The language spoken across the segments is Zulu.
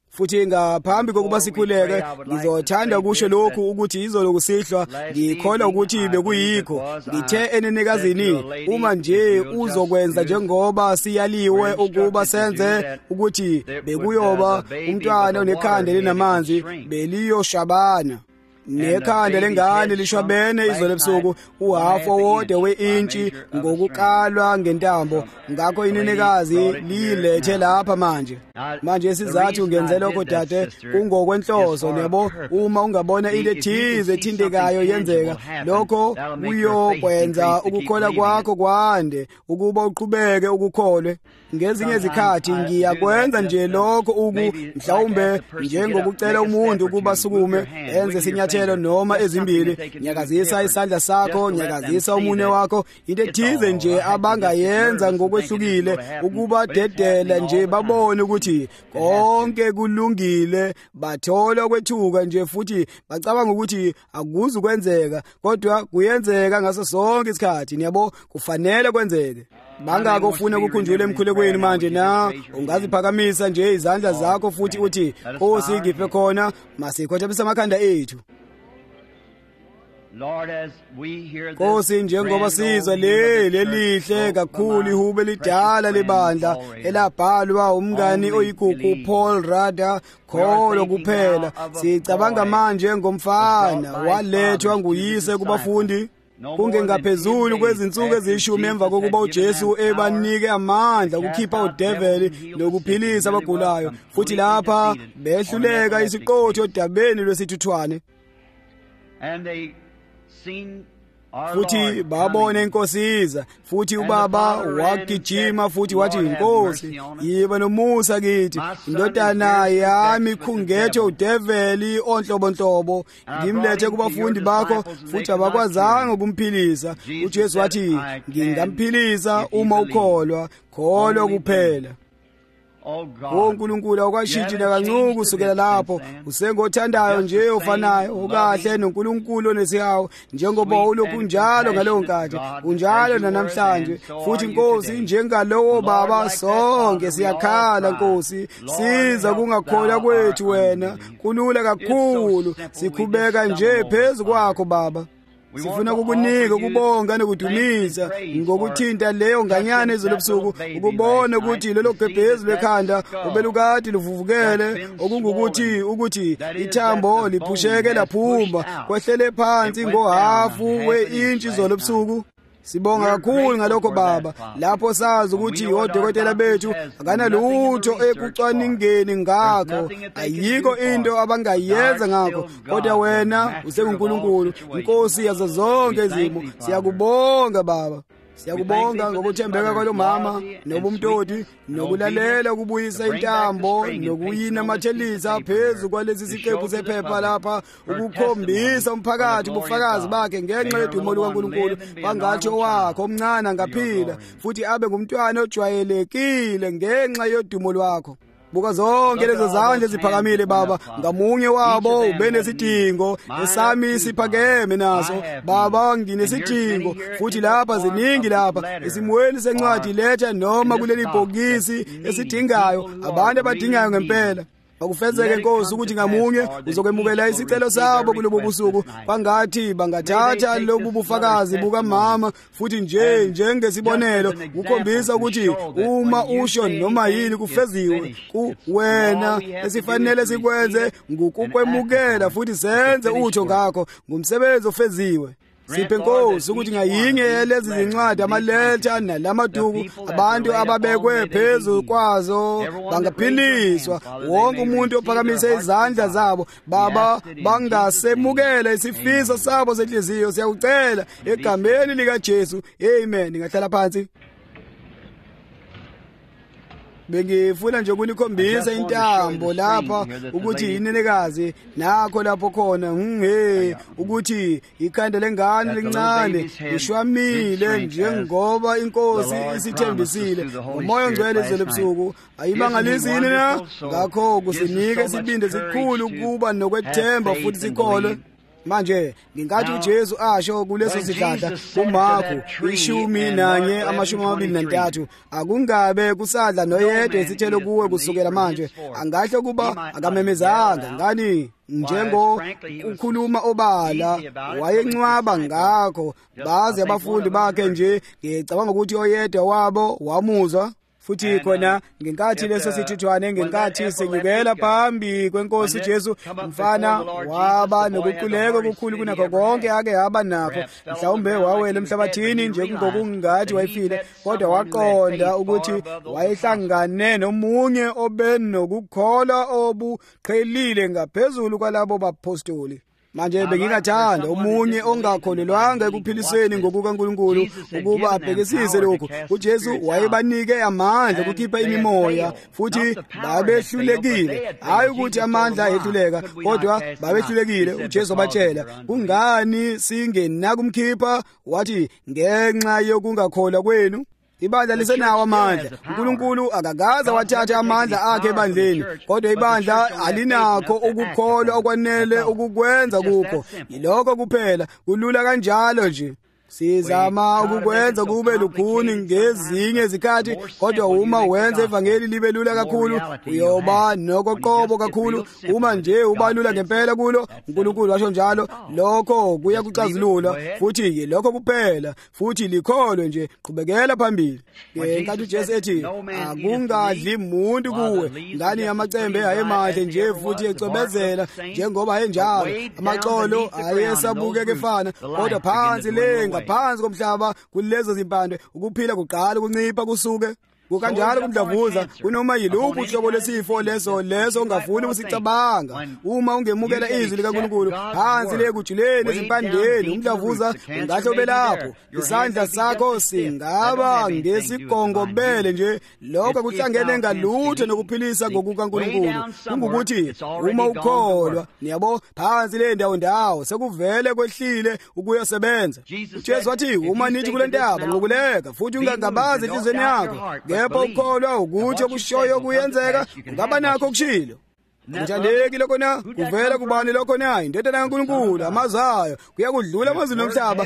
futhi ngaphambi kokuba sikhuleke ngizothanda kusho lokhu ukuthi izolo kusihlwa ngikholwa ukuthi bekuyikho ngithe enenekazini uma nje uzokwenza njengoba siyaliwe ukuba senze ukuthi bekuyoba umntwana onekhanda linamanzi beliyoshabana nekhanda lengane lishwabene izolo ebusuku uhafu wode we-intshi ngokukalwa ngentambo ngakho inenekazi lilethe lapha manje sizathu ngenze lokho dade kungokwenhloso yebo uma ungabona into ethize ethintekayo yenzeka lokho kuyokwenza ukukholwa kwakho kwande ukuba uqhubeke ukukholwe ngezinye izikhathi ngiyakwenza nje lokho mhlawumbe njengokucela umuntu ukuba sukume enze sinyathelo noma ezimbili nyakazisa isandla sakho nyakazisa umunwe wakho into ethize nje abangayenza ngokwehlukile ukuba dedela nje babone ukuthi konke kulungile bathola kwethuka nje futhi bacabanga ukuthi akuzu kwenzeka kodwa kuyenzeka ngaso sonke isikhathi yabo kufanele kwenzeke bangako ufuna ukukhunjula emkhulekweni manje na ungaziphakamisa nje izandla zakho futhi uthi Nkosi ngiphe khona masikhothamisa amakhanda ethu Nkosi njengoba sizwa lelihle kakhulu ihube lidala lebandla elabhalwa umngani oyigugu Paul Rada kholo kuphela sicabanga manje ngomfana walethwa nguyise kubafundi kungengaphezulu kwezinsuku ezishumi emva kokuba uJesu ebanike amandla ukukhipha udeveli nokuphilisa abagulayo futhi lapha behluleka isiqotho odabeni lwesithuthwane futhi babone inkosi iza futhi ubaba wagijima futhi wathi Nkosi yiba nomusa kithi indodana yami khungethe udeveli onhlobonhlobo ngimlethe kubafundi bakho futhi abakwazanga ukumphilisa uJesu wathi ngingamphilisa uma ukholwa kholo kuphela uNkulunkulu awukashintshi kancane kusukela lapho usengothandayo nje ofanayo okahle noNkulunkulu onesihawu njengoba ulokhu njalo ngaleyo nkathi unjalo namhlanje futhi Nkosi njengalowo baba sonke siyakhala Nkosi siza kungakholwa kwethu wena kulula kakhulu sikhubeka nje phezulu kwakho baba sifuna ukukunika ukubonga nokudumisa ngokuthinta leyo nganyana ezobusuku ukubona ukuthi lelo gebhezi lekhanda ubelukade livuvukele okungukuthi ithambo liphusheke laphuma kwehlele phansi ngohafu we-intshi zobusuku sibonga kakhulu ngalokho baba lapho sazi ukuthi odokotela bethu akanalutho ekucwaningeni ngakho ayikho into abangayenza ngakho kodwa wena usenguNkulunkulu Nkosi yazo zonke izimo siyakubonga baba siyakubonga ngokuthembeka kwalo mama nobumtoti nokulalela ukubuyisa intambo nokuyina amathelisa phezulu kwalesi siqephu sephepha lapha ukukhombisa umphakathi ubufakazi bakhe ngenxa yedumo likaNkulunkulu bangathi owakho omncane angaphila futhi abe ngumntwana ojwayelekile ngenxa yedumo lwakho buka zonke lezo zandla eziphakamile baba ngamunye wabo ubenesidingo esami siphakeme naso baba nginesidingo futhi lapha ziningi lapha esimweni sencwadi letha noma kuleli bhokisi esidingayo abantu abadingayo ngempela bakufezeke Nkosi ukuthi ngamunye uzokwemukela isicelo sabo kulobo busuku bangathi bangathatha lobu bufakazi buka mama futhi njengesibonelo ukukhombisa ukuthi uma usho noma yini kufeziwe kuwena esifanele sikwenze ngokukwemukela futhi senze utho ngakho ngumsebenzi ofeziwe siphe Nkosi ukuthi ngayinye yalezi zincwadi amaletha nalamaduku abantu ababekwe phezulu kwazo bangaphiliswa wonke umuntu ophakamise izandla zabo baba bangasemukela isifiso sabo senhliziyo siyakucela egameni lika Jesu amen ngahlala phansi bengifuna nje ukunikhombisa intambo lapha ukuthi inenekazi nakho lapho khona ukuthi ikhanda lengane lincane lishwamile njengoba inkosi isithembisile umoya ongcwele ezobusuku ayimangalisi yini na ngakho kusinike isibindi sikhulu kuba nokwethemba futhi sikholwe Manje ngingathi uJesu asho kuleso sihlahla kuMarko 10:23 akungabe kusadla noyedwa isithelo kuwe kusukela manje angahle kuba akamemezanga ngani njengo ukhuluma obala wayencwaba ngakho baze abafundi bakhe nje ngicabanga ukuthi oyedwa wabo wamuzwa futhi khona ngenkathi leso sithithwane ngenkathi senyukela phambi kwenkosi Jesu umfana waba nokuquleka okukhulu kunakho konke ake haba nakho mhlawumbe wawela emhlabathini nje kungokungathi wayefile kodwa waqonda ukuthi wayehlangane nomunye obenokukholwa obuqhelile ngaphezulu kwalabo bapostoli. Manje bengingathanda omunye ongakholelwanga ekuphilisweni ngokukaNkulunkulu ukuba abhekisise lokhu. uJesu wayebanike amandla ukukhipha imimoya futhi babehlulekile. Hayi ukuthi amandla ayehluleka kodwa babehlulekile. uJesu wabatshela kungani singenakumkhipha wathi ngenxa yokungakholwa kwenu. Ibandla lisenawo amandla. uNkulunkulu akakaza wathatha amandla akhe ebandleni kodwa ibandla alinakho ukukholwa okwanele ukukwenza kukho. Yiloko kuphela kulula kanjalo nje. Sizama ukukwenza kube lukhuni ngezinye izikhathi kodwa uma wenza ivangeli libe lula kakhulu uyoba nokoqobo kakhulu. Uma nje ubalula ngempela kulo uNkulunkulu washo njalo lokho kuyakucazulula futhi yilokho kuphela futhi likholwe nje qhubekela phambili. Ngenkathi uJesu ethi akungadli umuntu kuwe ngani amacembe ayemahle nje futhi ecobezela njengoba ayenjalo amaxolo ayesabukeka efana kodwa phansi lenga phansi komhlaba kulezo zimpande ukuphila kuqala kuncipha kusuke kukanjalo kumdlavuza kunoma yiluphi uhlobo lesifo leso ongafuni ukusicabanga. Uma ungemukela izwi likaNkulunkulu phansi le kujuleni ezimpandeni umdlavuza ungahle ube lapho. Isandla sakho singaba ngesigongobele nje lokho kuhlangene ngalutho nokuphilisa ngokukaNkulunkulu. Kungukuthi uma ukholwa niyabo phansi le ndawo sekuvele kwehlile ukuyosebenza. uJesu wathi uma nithi kule ntaba ngokuleka futhi ungangabazi enhlizweni yakho kepha ukholwa ukuthi okushoyo kuyenzeka ungaba nakho okushilo. Njalo lokho na kuvela kubani lokho na indodana kaNkulunkulu amazayo kuyakudlula amazwi nomhlaba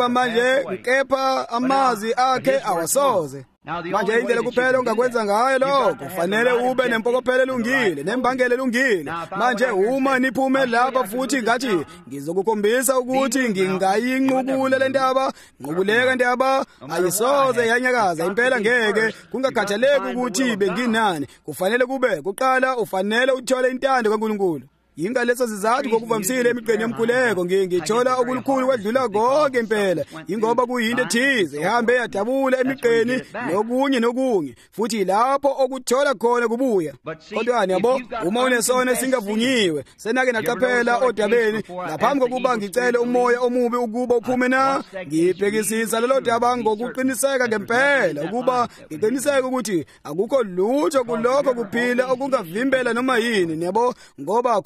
kepha amazwi akhe awasoze. Manje indlela kuphela ongakwenza ngayo lokho kufanele ube nempokophelo elungile nembangela elungile. Manje uma niphume lapha futhi ngathi ngizokukhombisa ukuthi ngingayinqubula le ndaba nqubuleka ndaba ayisoze yanyakaza impela ngeke kungakhathaleki ukuthi benginani. Kufanele kube kuqala ufanele uthole intando kaNkulunkulu. Ingaleso sizathu ngokuvamsile emigqeni yomkhuleko ngithola okulukhulu kwedlula konke impela ingoba kuyinto ethize ihambe yadabula emigqeni nokunye futhi lapho okuthola khona kubuya. Kodwa yabo uma unesona singavunyiwe senake naqaphela odabeni ngaphambi kokuba ngicele umoya omubi ukuba uphume na ngibhekisisa lelo daba ngokuqiniseka ngempela ukuba ngiqiniseke ukuthi akukho lutho kulokho kuphila okungavimbela noma yini yabo ngoba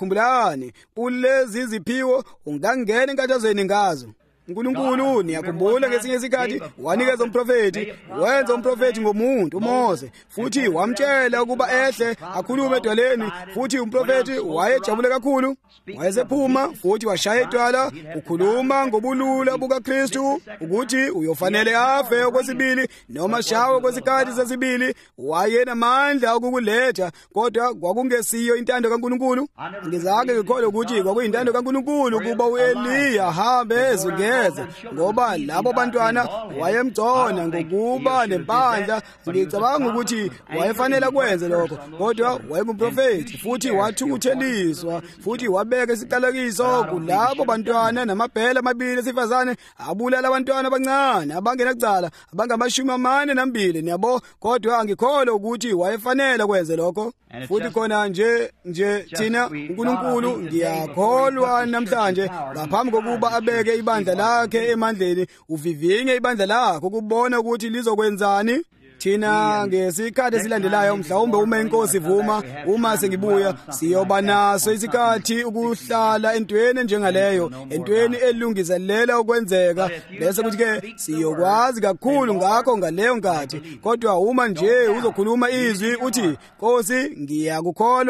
kulezi ziphiwo ungangena enkathazweni ngazo. uNkulunkulu niyakhumbula ngesinye isikhathi wanikeza umprofeti wenza umprofeti ngomuntu uMose futhi wamtshela ukuba ehle akhulume edwaleni futhi umprofeti wayejabule kakhulu wayesephuma futhi washaya idwala ukhuluma ngobulula bukaKristu ukuthi uyofanele afe okwesibili noma shawe kwesikhathi sesibili. Wayenamandla okukuletha kodwa kwakungesiyo intando kaNkulunkulu. Ngizake ngikholwa ukuthi kwakuyintando kaNkulunkulu kuba uEliya ahambe ezungeza ngoba labo bantwana wayemgcona ngokuba nempandla. Ngicabanga ukuthi wayefanele kwenze lokho kodwa wayengumprofeti futhi wathukutheliswa futhi wabeka isiqalekiso kulabo bantwana namabhele amabili esifazane abulala abantwana abancane abangenacala abangama42 niyabo. Kodwa angikholwa ukuthi wayefanele kwenze lokho futhi khona nje thina uNkulunkulu ngiyakholwa namhlanje ngaphambi kokuba abeke ibandla lakhe emandleni uvivinge ibandla lakho ukubona ukuthi lizokwenzani. Thina ngesikhathi esilandelayo mhlawumbe uma inkosi ivuma uma sengibuya siyoba naso isikhathi ukuhlala entweni njengaleyo entweni elungiselela ukwenzeka bese kuthi ke siyokwazi kakhulu ngakho ngaleyo nkathi. Kodwa uma nje uzokhuluma izwi uthi Nkosi ngiyakukholwa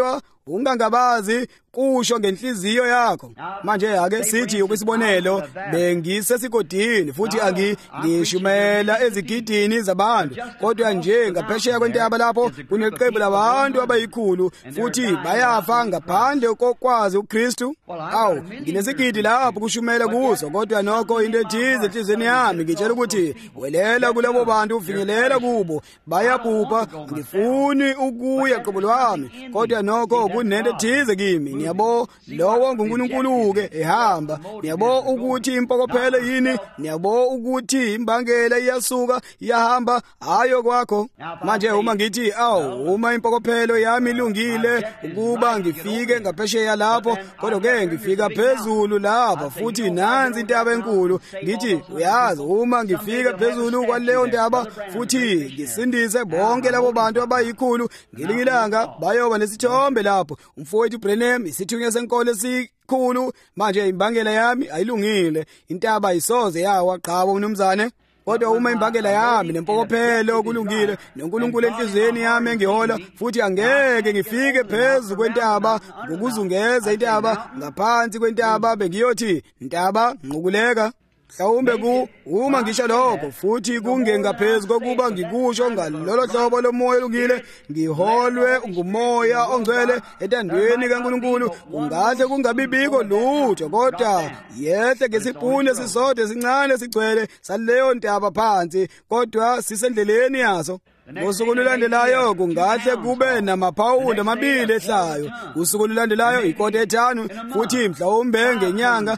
ungangabazi kusho ngenhliziyo yakho. Manje ake sithi ukwisibonelo bengisesigodini futhi ngishumela ezigidini zabantu, kodwa nje ngaphesheya kwentaba lapho kuneqembu labantu abayikhulu futhi bayafa ngaphandle kokwazi uKristu. Awu, nginesigidi lapho kushumela kuso, kodwa nokho into ethize enhliziyweni yami ngitshela ukuthi welela kulabo bantu, ufinyelela kubo, bayabhubha, ngifuni ukuya qobo lwami, kodwa nokho kunento ethize kimi. Niyabo lowo nguNkulunkulu-ke ehamba. Niyabo ukuthi impokophelo yini, niyabo ukuthi imbangela iyasuka iyahamba ayo kwakho. Manje uma ngithi uma impokophelo yami ilungile ukuba ngifike ngaphesheya lapho, kodwa-ke ngifika phezulu lapha futhi nansi intaba enkulu, ngithi uyazi uma ngifika phezulu kwaleyo ntaba futhi ngisindise bonke labo bantu abayikhulu, ngelinye ilanga bayoba nesithombe lapho, umfowethu Branham isithunywa senkolo esikhulu. Manje imbangela yami ayilungile, intaba ayisoze yawa qhabo mnumzane. Kodwa uma imbangela yami nempokophelo kulungile, noNkulunkulu enhliziyweni yami engihola, futhi angeke ngifike phezulu kwentaba ngokuzungeza intaba ngaphansi kwentaba, bengiyothi intaba nqukuleka. Mhlawumbe uma ngisho lokho futhi kungengaphezulu kokuba ngikusho ngalolo hlobo lomoya olungile, ngiholwe ngumoya ongcwele entandweni kaNkulunkulu, kungahle kungabibikho lutho, kodwa yehle ngesipuni esisodwa esincane sigcwele saleyo ntaba phansi, kodwa sisendleleni yaso. Ngosuku olulandelayo kungahle kube namaphawundi amabili ehlayo, usuku olulandelayo ikota ethanu, futhi mhlawumbe ngenyanga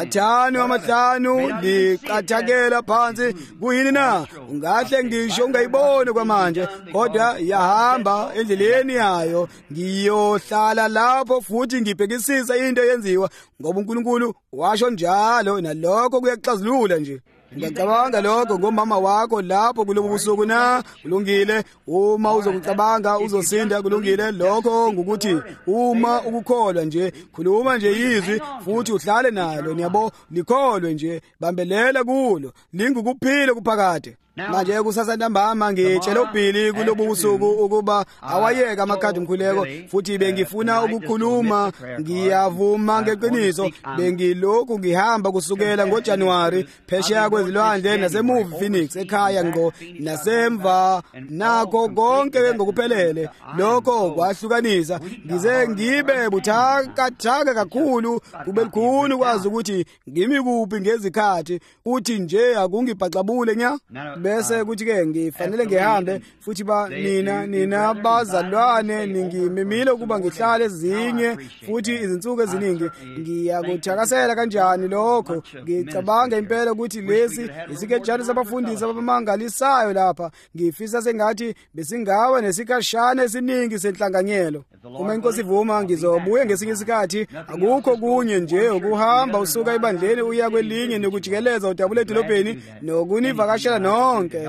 5 liqathakela phansi. Kuyini na? Ungahle ngisho ungayiboni kwamanje, kodwa yahamba endleleni yayo, ngiyohlala lapho futhi ngibhekisisa into yenziwa ngoba uNkulunkulu washo njalo, nalokho kuyaxazulula nje. Ngicabanga lokho ngomama wakho lapho kulobu busuku na kulungile. Uma uzokucabanga uzosinda kulungile. Lokho ngukuthi uma ukukholwa nje, khuluma nje izwi futhi uhlale nalo, niyabo, likholwe nje, bambelela kulo, lingukuphila kuphakade. Manje kusasa ntambama ngitshela uBhili kulobu busuku ukuba awayeka amakhadi omkhuleko, futhi bengifuna ukukhuluma. Ngiyavuma ngeqiniso, bengilokhu ngihamba kusukela ngoJanuwari phesheya kwezilwandle naseMove Phoenix ekhaya ngqo nasemva nakho konke ngokuphelele. Lokho kwahlukanisa, ngize ngibe buthakathaka kakhulu, kube likhulu kwazi ukuthi ngimi kuphi ngezikhathi, uthi nje akungibhaxabule nya. Bese kuthi-ke ngifanele ngihambe futhi nina bazalwane ningimemile ukuba ngihlale ezinye futhi izinsuku eziningi. Ngiyakuthakasela kanjani lokho. Ngicabanga impela ukuthi lesi isikejana sabafundisi abamangalisayo lapha. Ngifisa sengathi besingaba nesikhashana esiningi senhlanganyelo. Uma inkosi ivuma ngizobuye ngesinye isikhathi. Akukho kunye nje ukuhamba usuka ebandleni uya kwelinye nokujikeleza udabula edolobheni nokunivakashela nonke.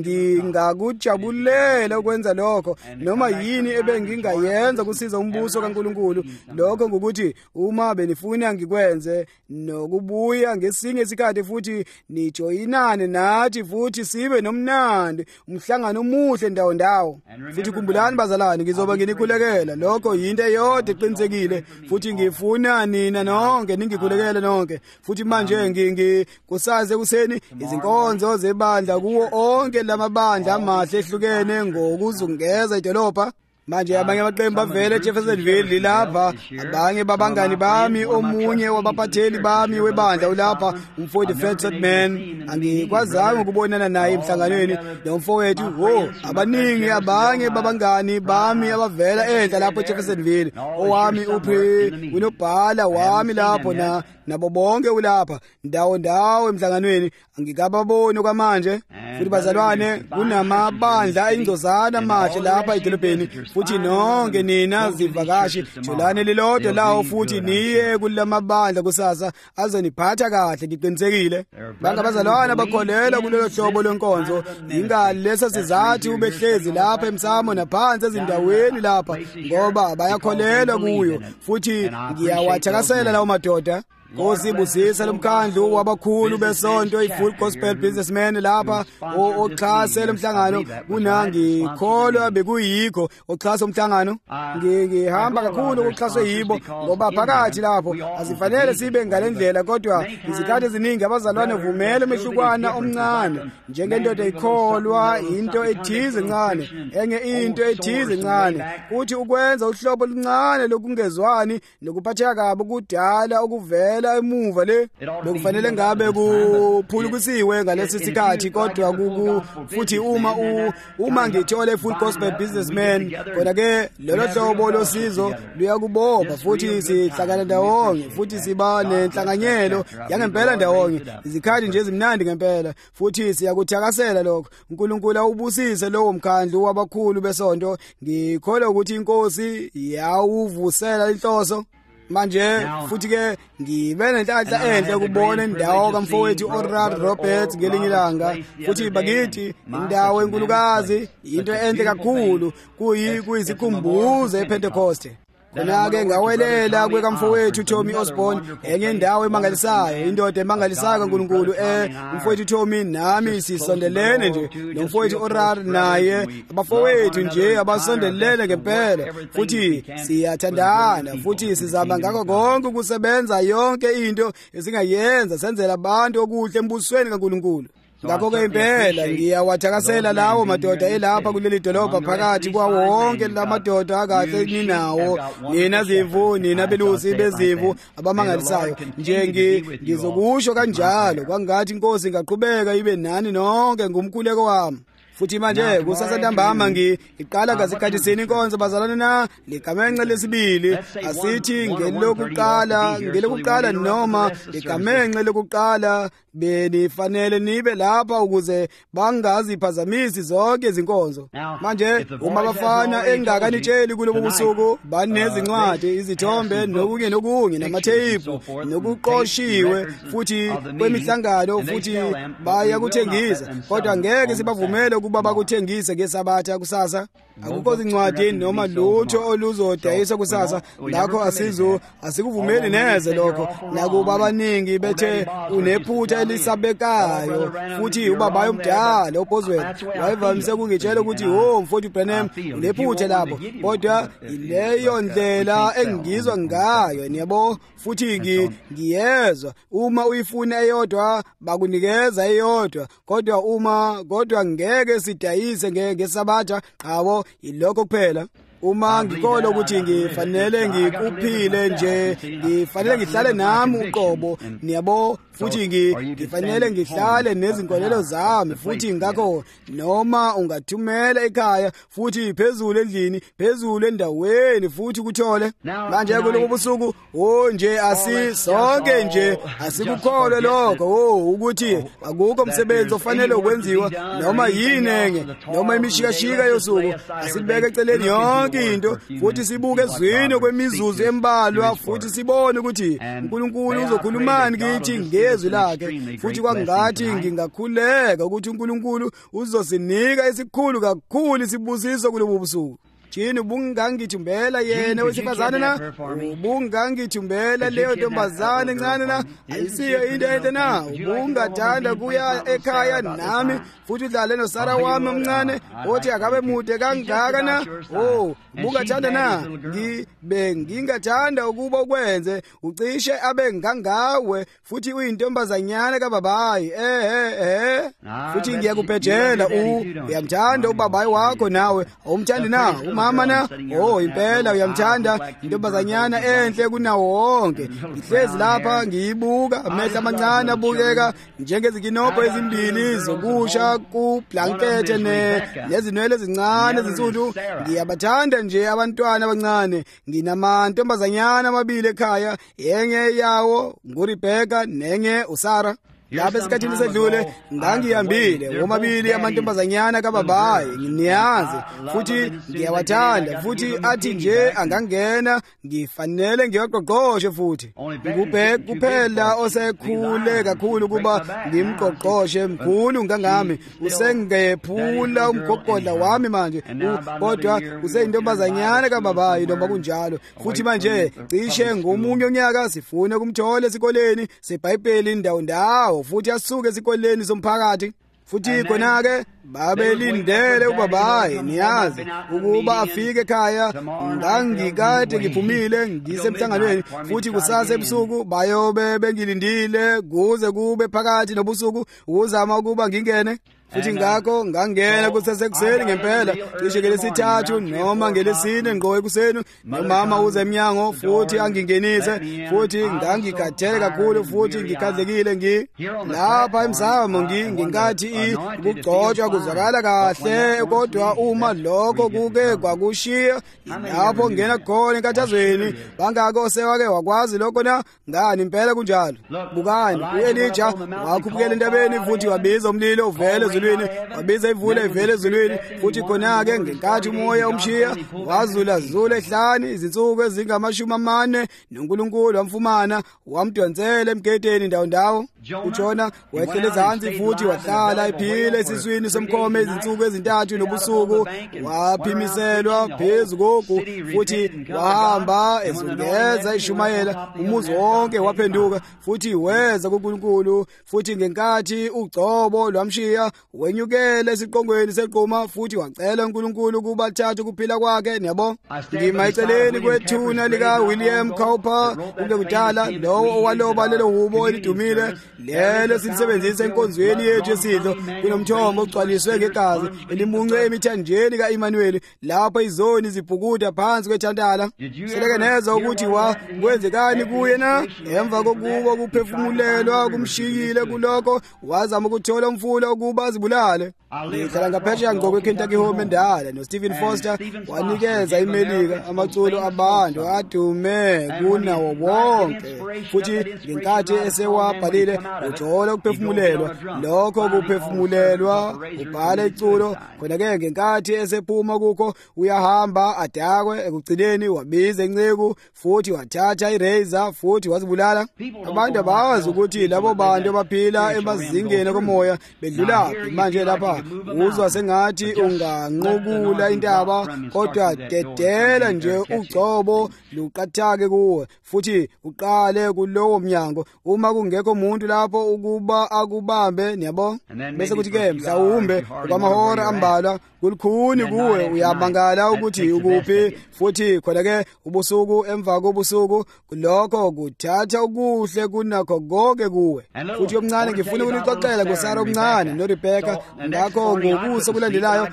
Ngingakujabulela ukwenza lokho, noma yini ebengingayenza kusiza umbuso kaNkulunkulu. Lokho ngukuthi uma benifuna ngikwenze nokubuya ngesinye isikhathi futhi nijoyinane nathi futhi sibe nomnandi, umhlangano omuhle ndawo. Futhi kumbulani bazalwane, ngizoba nginikhulekela. Lokho yinto eyodwa eqinisekile, futhi ngifuna nina nonke ningikhulekele nonke. Futhi manje kusaze kuseni izinkonzo zebandla kuwo onke lamabandla amahle ehlukene ngokuzungeza idolobha. Manje abanye amaqembu bavele eJeffersonville lapha, abanye babangani bami, omunye wabaphatheli bami webandla ulapha, umfowethu Fredman. Angikwazanga ukubonana naye emhlanganweni nomfowethu. Abaningi abanye babangani bami abavela enhla lapho eJeffersonville. Owami unobhala wami lapho nabo bonke ulapha ndawo emhlanganweni. Angikababoni kwamanje. Futhi bazalwane, kunamabandla ayingcozana amahle lapha edolobheni. Futhi nonke nina zivakashi jolane lilodwa lawo futhi niye kulamabandla kusasa azoniphatha kahle, ngiqinisekile. Bangabazalwana bakholela kulelo hlobo lwenkonzo. Ingalesa sizathu ubehlezi lapha emsamo naphansi ezindaweni lapha ngoba bayakholelwa kuyo, futhi ngiyawathakasela lawo madoda. Nkosi busisa lomkhandlu wabakhulu besonto iFull Gospel Businessmen lapha oxhasela umhlangano kunangi kholwa bekuyikho oxhasa umhlangano ngihamba kakhulu ukuxhaswe yibo ngoba phakathi lapho asifanele sibe ngalendlela kodwa izikhathi eziningi abazalwane vumela emehlukwana omncane njengendoda ikholwa into ethize encane enye into ethize encane uthi ukwenza uhlobo oluncane lokungezwani nokuphatheka kabi kudala okuvela emuva le bekufanele ngabe kuphulukisiwe ngalesi sikhathi kodwa futhi uma ngithola iFull Gospel Businessmen kodwa ke lelo hlobo losizo luyakuboba futhi sihlangana ndawonye futhi siba nenhlanganyelo yangempela ndawonye izikhathi nje ezimnandi ngempela futhi siyakuthakasela lokho uNkulunkulu awubusise lowo mkhandlu wabakhulu besonto ngikholwa ukuthi inkosi yawuvusela inhloso manje futhi ke ngibe nenhlanhla enhle ukubona indawo kaMfowethu Oral Roberts ngelinye ilanga futhi bakithi indawo enkulukazi into enhle kakhulu kuyisikhumbuzo ePentecoste khona-ke ngawelela kwekaMfowethu Tommy Osborne enye indawo emangalisayo indoda emangalisayo kaNkulunkulu umfowethu Tommy nami sisondelene nje nomfowethu Oral naye abafowethu nje abasondelene ngempela futhi siyathandana futhi sizama ngakho konke ukusebenza yonke into esingayenza senzela abantu okuhle embusweni kaNkulunkulu ngakho-ke impela ngiyawathakasela lawo madoda elapha kuleli dolobha phakathi kwawo wonke lamadoda akahle ninawo nina zimvu nina belusi bezimvu abamangalisayo nje ngizokusho kanjalo kwangathi inkosi ingaqhubeka ibe nani nonke ngumkhuleko wami futhi manje kusasa ntambama ngiqala ngasikhathisini inkonzo bazalwane na ligamenxe lesibili asithi ngelokuqala noma ligamenxe lokuqala benifanele nibe lapha ukuze bangaziphazamisi zonke izinkonzo manje uma abafana engakanitsheli kulobo busuku banezincwadi izithombe nokunye namatheyiphu nokuqoshiwe futhi kwemihlangano futhi bayakuthengisa kodwa ngeke sibavumele ukuba bakuthengise ngesabatha kusasa akukho zincwadi noma lutho oluzodayiswa kusasa ngakho asikuvumeli neze lokho nakuba abaningi bethe unephutha elisabekayo futhi ubaba omdala uBoswell wayevamise ukungitshela ukuthi mfowethu Branham unephutha lapho kodwa ileyo ndlela engizwa ngayo niyabo futhi ngiyezwa uma uyifuna eyodwa bakunikeza eyodwa kodwa ngeke sidayise ngesabatha qabo ilokho kuphela uma ngikholwa ukuthi ngifanele ngikuphile nje ngifanele ngihlale nami uqobo niyabo futhi ngifanele ngihlale nezinkolelo zami futhi ngakho noma ungathumela ekhaya futhi phezulu endlini phezulu endaweni futhi kuthole manje kulobo busuku nje asisonke nje asikukholwe lokho ukuthi akukho umsebenzi ofanele ukwenziwa noma yini enye noma imishikashika yosuku asibeke eceleni yonke into futhi sibuke ezweni kwemizuzu embalwa futhi sibone ukuthi uNkulunkulu uzokhulumani kithi ngezwi lakhe futhi kwangathi ngingakhuleka ukuthi uNkulunkulu uzosinika isikhulu kakhulu isibusiso kulobu busuku Jini ubungangithumbela yena wesifazane na ubungangithumbela leyo ntombazane encane na ayisiyo into enhle na ubungathanda kuya ekhaya nami futhi udlale noSara wami omncane othi akabe mude kangaka na ubungathanda na ngingathanda ukuba ukwenze ucishe abe ngangawe futhi uyintombazanyana kababayi futhi ngiyakuphetshela uyamthanda ubabayi wakho nawe awumthandi na mama na impela uyamthanda intombazanyana enhle kunawo wonke ihlezi lapha ngiyibuka amehla amancane abukeka njengezikinobho ezimbili zokusha kublankethe nezinwele ezincane ezinsundu ngiyabathanda nje abantwana abancane nginamantombazanyana amabili ekhaya enye yawo nguRebecca nenye uSara lapha esikhathini sedlule ngangihambile womabili amantombazanyana kababayi nginiyazi futhi ngiyawathanda futhi athi nje angangena ngifanele ngiyaqoqoshe futhi kuphela osekhule kakhulu kuba ngimqoqoshe mkhulu ngangami usengephula umgogodla wami manje kodwa useyintombazanyana kababayi noma kunjalo futhi manje cishe ngomunye unyaka sifuna kumthola esikoleni seBhayibheli ndawo futhi asuke esikoleni somphakathi futhi khona-ke babelindele ubabayi niyazi ukuba afike ekhaya ngangikade ngiphumile ngisemhlanganweni futhi kusasa ebusuku bayobe bengilindile kuze kube phakathi nobusuku ukuzama ukuba ngingene futhi ngakho ngangena kusesekuseni ngempela cishe ngelesithathu noma ngelesine ngqo ekuseni nomama uze emnyango futhi angingenise futhi ngangikhathele kakhulu futhi ngikhandlekile lapha emsamo ngingathi ukugcotshwa kuzwakala kahle kodwa uma lokho kuke kwakushiya lapho ngena khona enkathazweni bangako sewake wakwazi lokho na ngani impela kunjalo bukani uElijah wakhupukela entabeni futhi wabiza umlilo uvele wabiza ivule ivele ezulwini futhi khona-ke ngenkathi umoya umshiya wazula ehlani izinsuku ezingama40 noNkulunkulu wamfumana wamdonsela emgedeni ndawo uJona wehlele ezansi futhi wahlala ephile esiswini somkhome izinsuku ezintathu nobusuku waphimiselwa phezu kogu futhi wahamba ezungeza ishumayela umuzi wonke waphenduka futhi weza kuNkulunkulu futhi ngenkathi ugcobo lwamshiya wenyukele esiqongweni seqhuma futhi wacela uNkulunkulu ukuba athathe ukuphila kwakhe niyabo ngima eceleni kwethuna lika William Cowper kube kudala lowo owaloba lelo hubo elidumile lelo silisebenzisa enkonzweni yethu yesidlo kunomthombo ogcwaliswe ngegazi elimunce emithanjeni kaEmmanuel lapho izoni zibhukuda phansi kwethandala seleke neza ukuthi kwenzekani kuye na emva kokuba kuphefumulelwa kumshiyile kuloko wazama ukuthola umfula ukuba azibulale ngihlala ngaphesheya ngqokwe eKentucky Home endala noStephen Foster wanikeza iMelika amaculo abantu adume kunawo wonke futhi ngenkathi esewabhalile uthola ukuphefumulelwa lokho kuphefumulelwa ubhala iculo khona-ke ngenkathi esephuma kukho uyahamba adakwe ekugcineni wabiza inceku futhi wathatha irazor futhi wazibulala abantu abawazi ukuthi labo bantu abaphila emazingeni komoya bedlulaphi manje lapha uzwa sengathi unganqukula intaba kodwa dedela nje ugcobo luqathake kuwe futhi uqale kulowo mnyango uma kungekho umuntu lapho ukuba akubambe niyabo bese kuthi-ke mhlawumbe kwamahora ambalwa kulukhuni kuwe uyabangala ukuthi ukuphi futhi khona-ke ubusuku emva kobusuku lokho kuthatha ukuhle kunakho konke kuwe futhi omncane ngifuna ukunixoxela ngosara omncane noRebecca ngakho ngobuso bulandelayo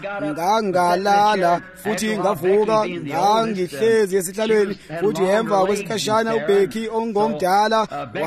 ngangalala futhi ngavuka ngangihlezi esihlalweni futhi emva kwesikhashana uBecky ongomdala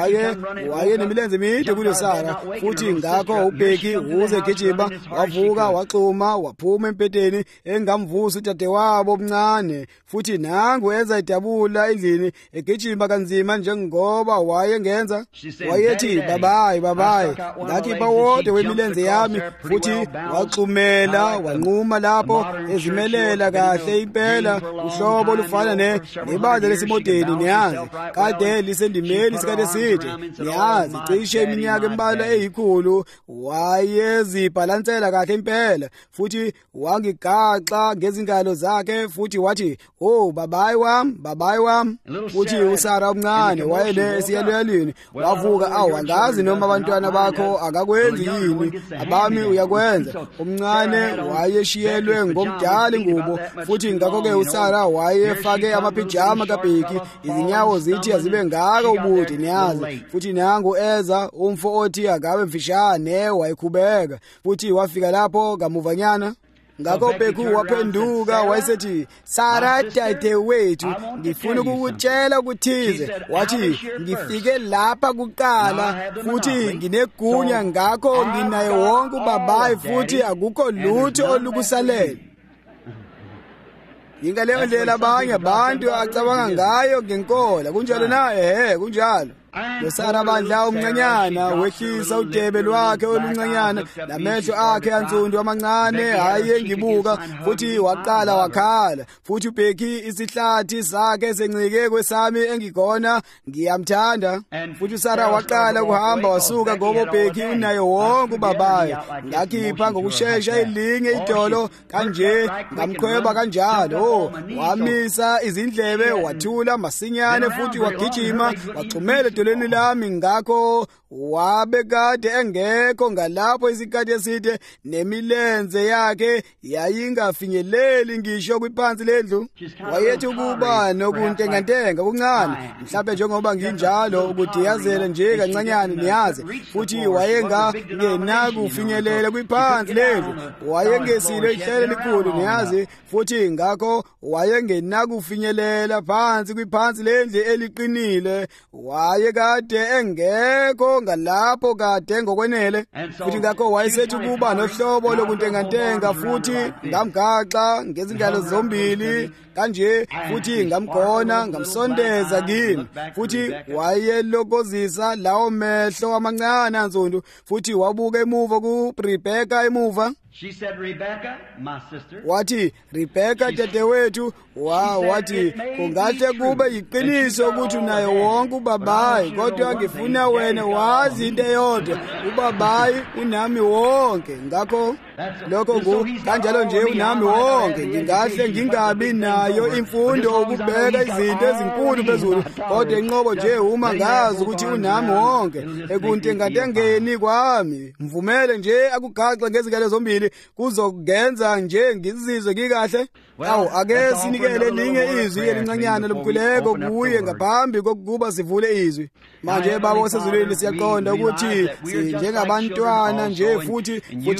waye nemilenze emide kuloSara futhi ngakho uBecky uze gijima wavuka waxuma waphuma empedeni engamvusa udadewabo omncane futhi nangu enza idabula endlini egijima kanzima njengoba wayengenza wayethi babayi ngakhipha wodwa wemilenze yami futhi waxumela wanquma lapho ezimelela kahle impela uhlobo olufana nebandla lesimodeni niyazi kade lisendimeni sikade side niyazi cishe iminyaka embalwa eyikhulu wayezibhalansela kahle impela futhi wangigaxa ngezingalo zakhe futhi wathi babayi wami futhi uSara omncane wayene esiyalweni wavuka angazi noma abantwana bakho akakwenzi yini abami uyakwenza omncane wayeshiyelwe ngomdala ingubo futhi ngakho-ke uSara wayefake amapijama kaBecky izinyawo zithi azibe ngaka ubude niyazi futhi nangu eza umfo othi akabe mfishane wayekhubeka futhi wafika lapho kamuvanyana ngakho Becky waphenduka wayesethi Sara dadewethu ngifuna ukukutshela ukuthize wathi ngifike lapha kuqala futhi nginegunya ngakho nginayo wonke ubabayi futhi akukho lutho olukusalele ingaleyo ndlela abanye abantu acabanga ngayo ngenkola kunjalo na kunjalo loSara bandla umncanyana wehlisa udebe lwakhe oluncanyana lamehlo akhe ansundu amancane hayi engibuka futhi waqala wakhala futhi ubheki isihlathi sakhe sencike kwesami engigona ngiyamthanda futhi uSara waqala kuhamba wasuka ngoba ubheki unayo wonke ubabayo ngakhipha ngokusheshsha elinye idolo kanje ngamkhweba kanjalo wamisa izindlebe wathula masinyane futhi wagijima wachumela edolweni lami ngakho wabe kade engekho ngalapho isikhathi eside nemilenze yakhe yayingafinyeleli ngisho kwiphansi lendlu wayethi ukuba nokuntengantenga kuncane mhlawumbe njengoba nginjalo ukudiyazela nje kancanyane niyazi futhi wayengakufinyelela kwiphansi lendlu wayengesile ihlelo likhulu niyazi futhi ngakho wayengenakufinyelela phansi kwiphansi lendlu eliqinile wayekade engekho ngalapho kade ngokwenele futhi ngakho wayesethi ukuba nohlobo lokuntengantenga futhi ngamgaxa ngezindlela zombili kanje futhi ngamgona ngamsondeza kimi futhi wayelokozisa lawo mehlo amancane ansundu futhi wabuka emuva kuRebecca emuva. She said, Rebecca, my sister. Wathi Rebecca dadewethu wathi kungahle kube yiqiniso ukuthi unayo wonke ubabayi kodwa ngifuna wena wazi into eyodwa ubabayi unami wonke ngakho lokho kanjalo nje unami wonke ngingahle ngingabi nayo imfundo ukubeka izinto ezinkulu phezulu kodwa inqobo nje uma ngazi ukuthi unami wonke ekuntengantengeni kwami mvumele nje akugaxa ngezikele zombili kuzogenza nje ngizizwe ngikahle. Awu ake sinikele linye izwi elincanyana lomkhuleko kuye ngaphambi kokuba sivule izwi. Manje baba sezulwini siyaqonda ukuthi njengabantwana nje futhi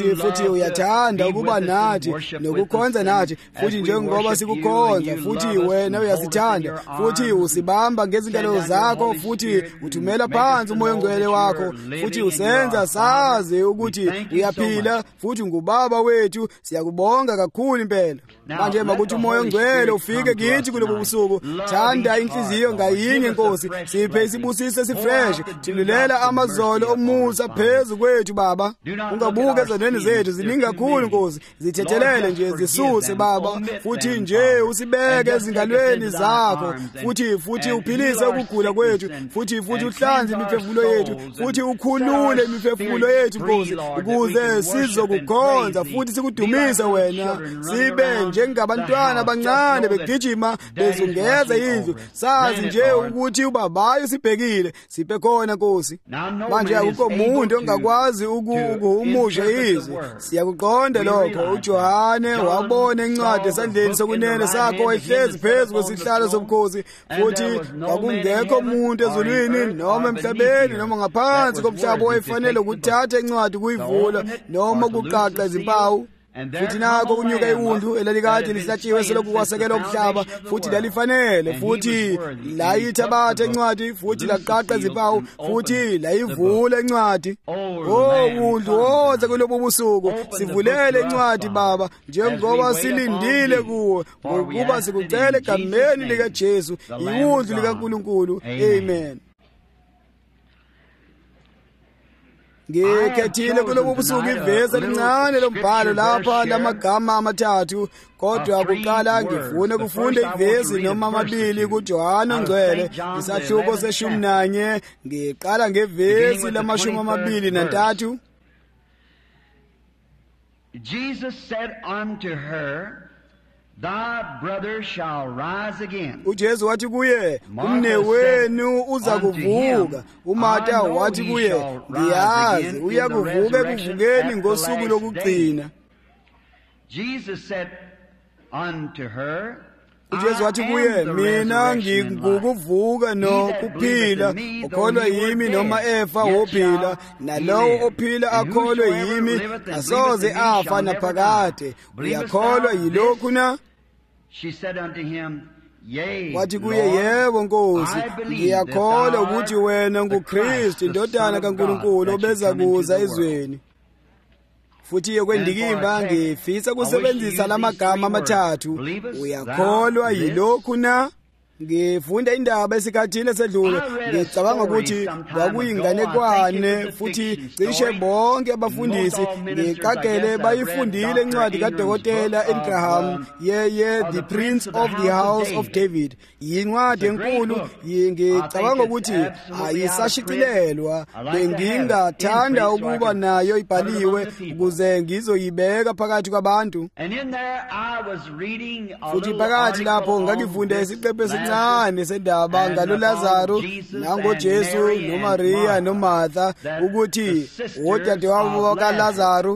uyathanda ukuba nathi nokukhonza nathi futhi njengoba sikukhonza futhi wena uyasithanda futhi usibamba ngezingalo zakho futhi uthumela phansi umoya ongcwele wakho futhi usenza sazi ukuthi uyaphila futhi ngubaba wethu siyakubonga kakhulu impela. Manje makuthi umoya ongcwele ufike kithi kulobu busuku thanda inhliziyo ngayinye Nkosi siphe isibusise sifresh thilulela amazolo omusa phezu kwethu baba ungabuke ezandleni zethu ziningi kakhulu Nkosi zithethelele nje zisuse baba futhi nje usibeke ezingalweni zakho futhi uphilise ukugula kwethu futhi uhlanze imiphefumulo yethu futhi ukhulule imiphefumulo yethu Nkosi ukuze sizokukhonza futhi sikudumise wena sibe njengabantwana abancane begijima bezungeza indlu sazi nje ukuthi ubabayo sibhekile siphe khona Nkosi. Manje akukho umuntu ongakwazi ukuhumusha izwi siyakuqonda lokho uJohane wabona incwadi esandleni sokunene sakho wayihlezi phezu kwesihlalo sobukhosi futhi akungekho umuntu ezulwini noma emhlabeni noma ngaphansi komhlaba owayefanele ukuthatha incwadi kuyivula noma ukuqaqa izimpawu futhi nako kunyuka iwundu elalikade lihlatshiwe selokhu kwasekela umhlaba futhi lalifanele futhi layithabatha incwadi futhi laqaqa izimpawu futhi layivula incwadi. Wundu woza kulobu busuku sivulele incwadi baba njengoba silindile kuwe ngokuba sikucela egameni likaJesu iwundu likaNkulunkulu amen. Ngikhethile kulobu busuku ivesi elincane lombhalo lapha lamagama amathathu kodwa akuqala ngifuna ukufunda ivesi noma amabili kuJohane Ongcwele isahluko se-11 ngiqala ngevesi lama-23. Jesus said unto her, Thy brother shall rise again. uJesu wathi kuye umnewenu uza kuvuka. uMartha wathi kuye ngiyazi uyakuvuka ekuvukeni ngosuku lokugcina. Jesus said unto her, uJesu wathi kuye mina ngikukuvuka nokuphila okholwa yimi noma efa wophila nalowo ophila akholwe yimi asoze afa naphakade uyakholwa yilokhu na. She said unto him, Yea, wathi kuye yebo Nkosi ngiyakholwa ukuthi wena nguKristu indodana kaNkulunkulu obeza kuza ezweni. Futhi yokwendikimba ngifisa kusebenzisa lamagama amathathu uyakholwa yilokhu na. ngifunda indaba esikhathini esedlule ngicabanga ukuthi kwakuyinganekwane futhi cishe bonke abafundisi ngiqagele bayifundile incwadi kaDokotela Abraham ye The Prince of the House of David. Yincwadi enkulu ngicabanga ukuthi ayisashicilelwa, bengingathanda ukuba nayo ibhaliwe ukuze ngizoyibeka phakathi kwabantu. Futhi phakathi lapho ngakifunda isiqephu esincane sendaba ngalo Lazaro nangoJesu noMaria noMartha ukuthi odadewabo kaLazaro.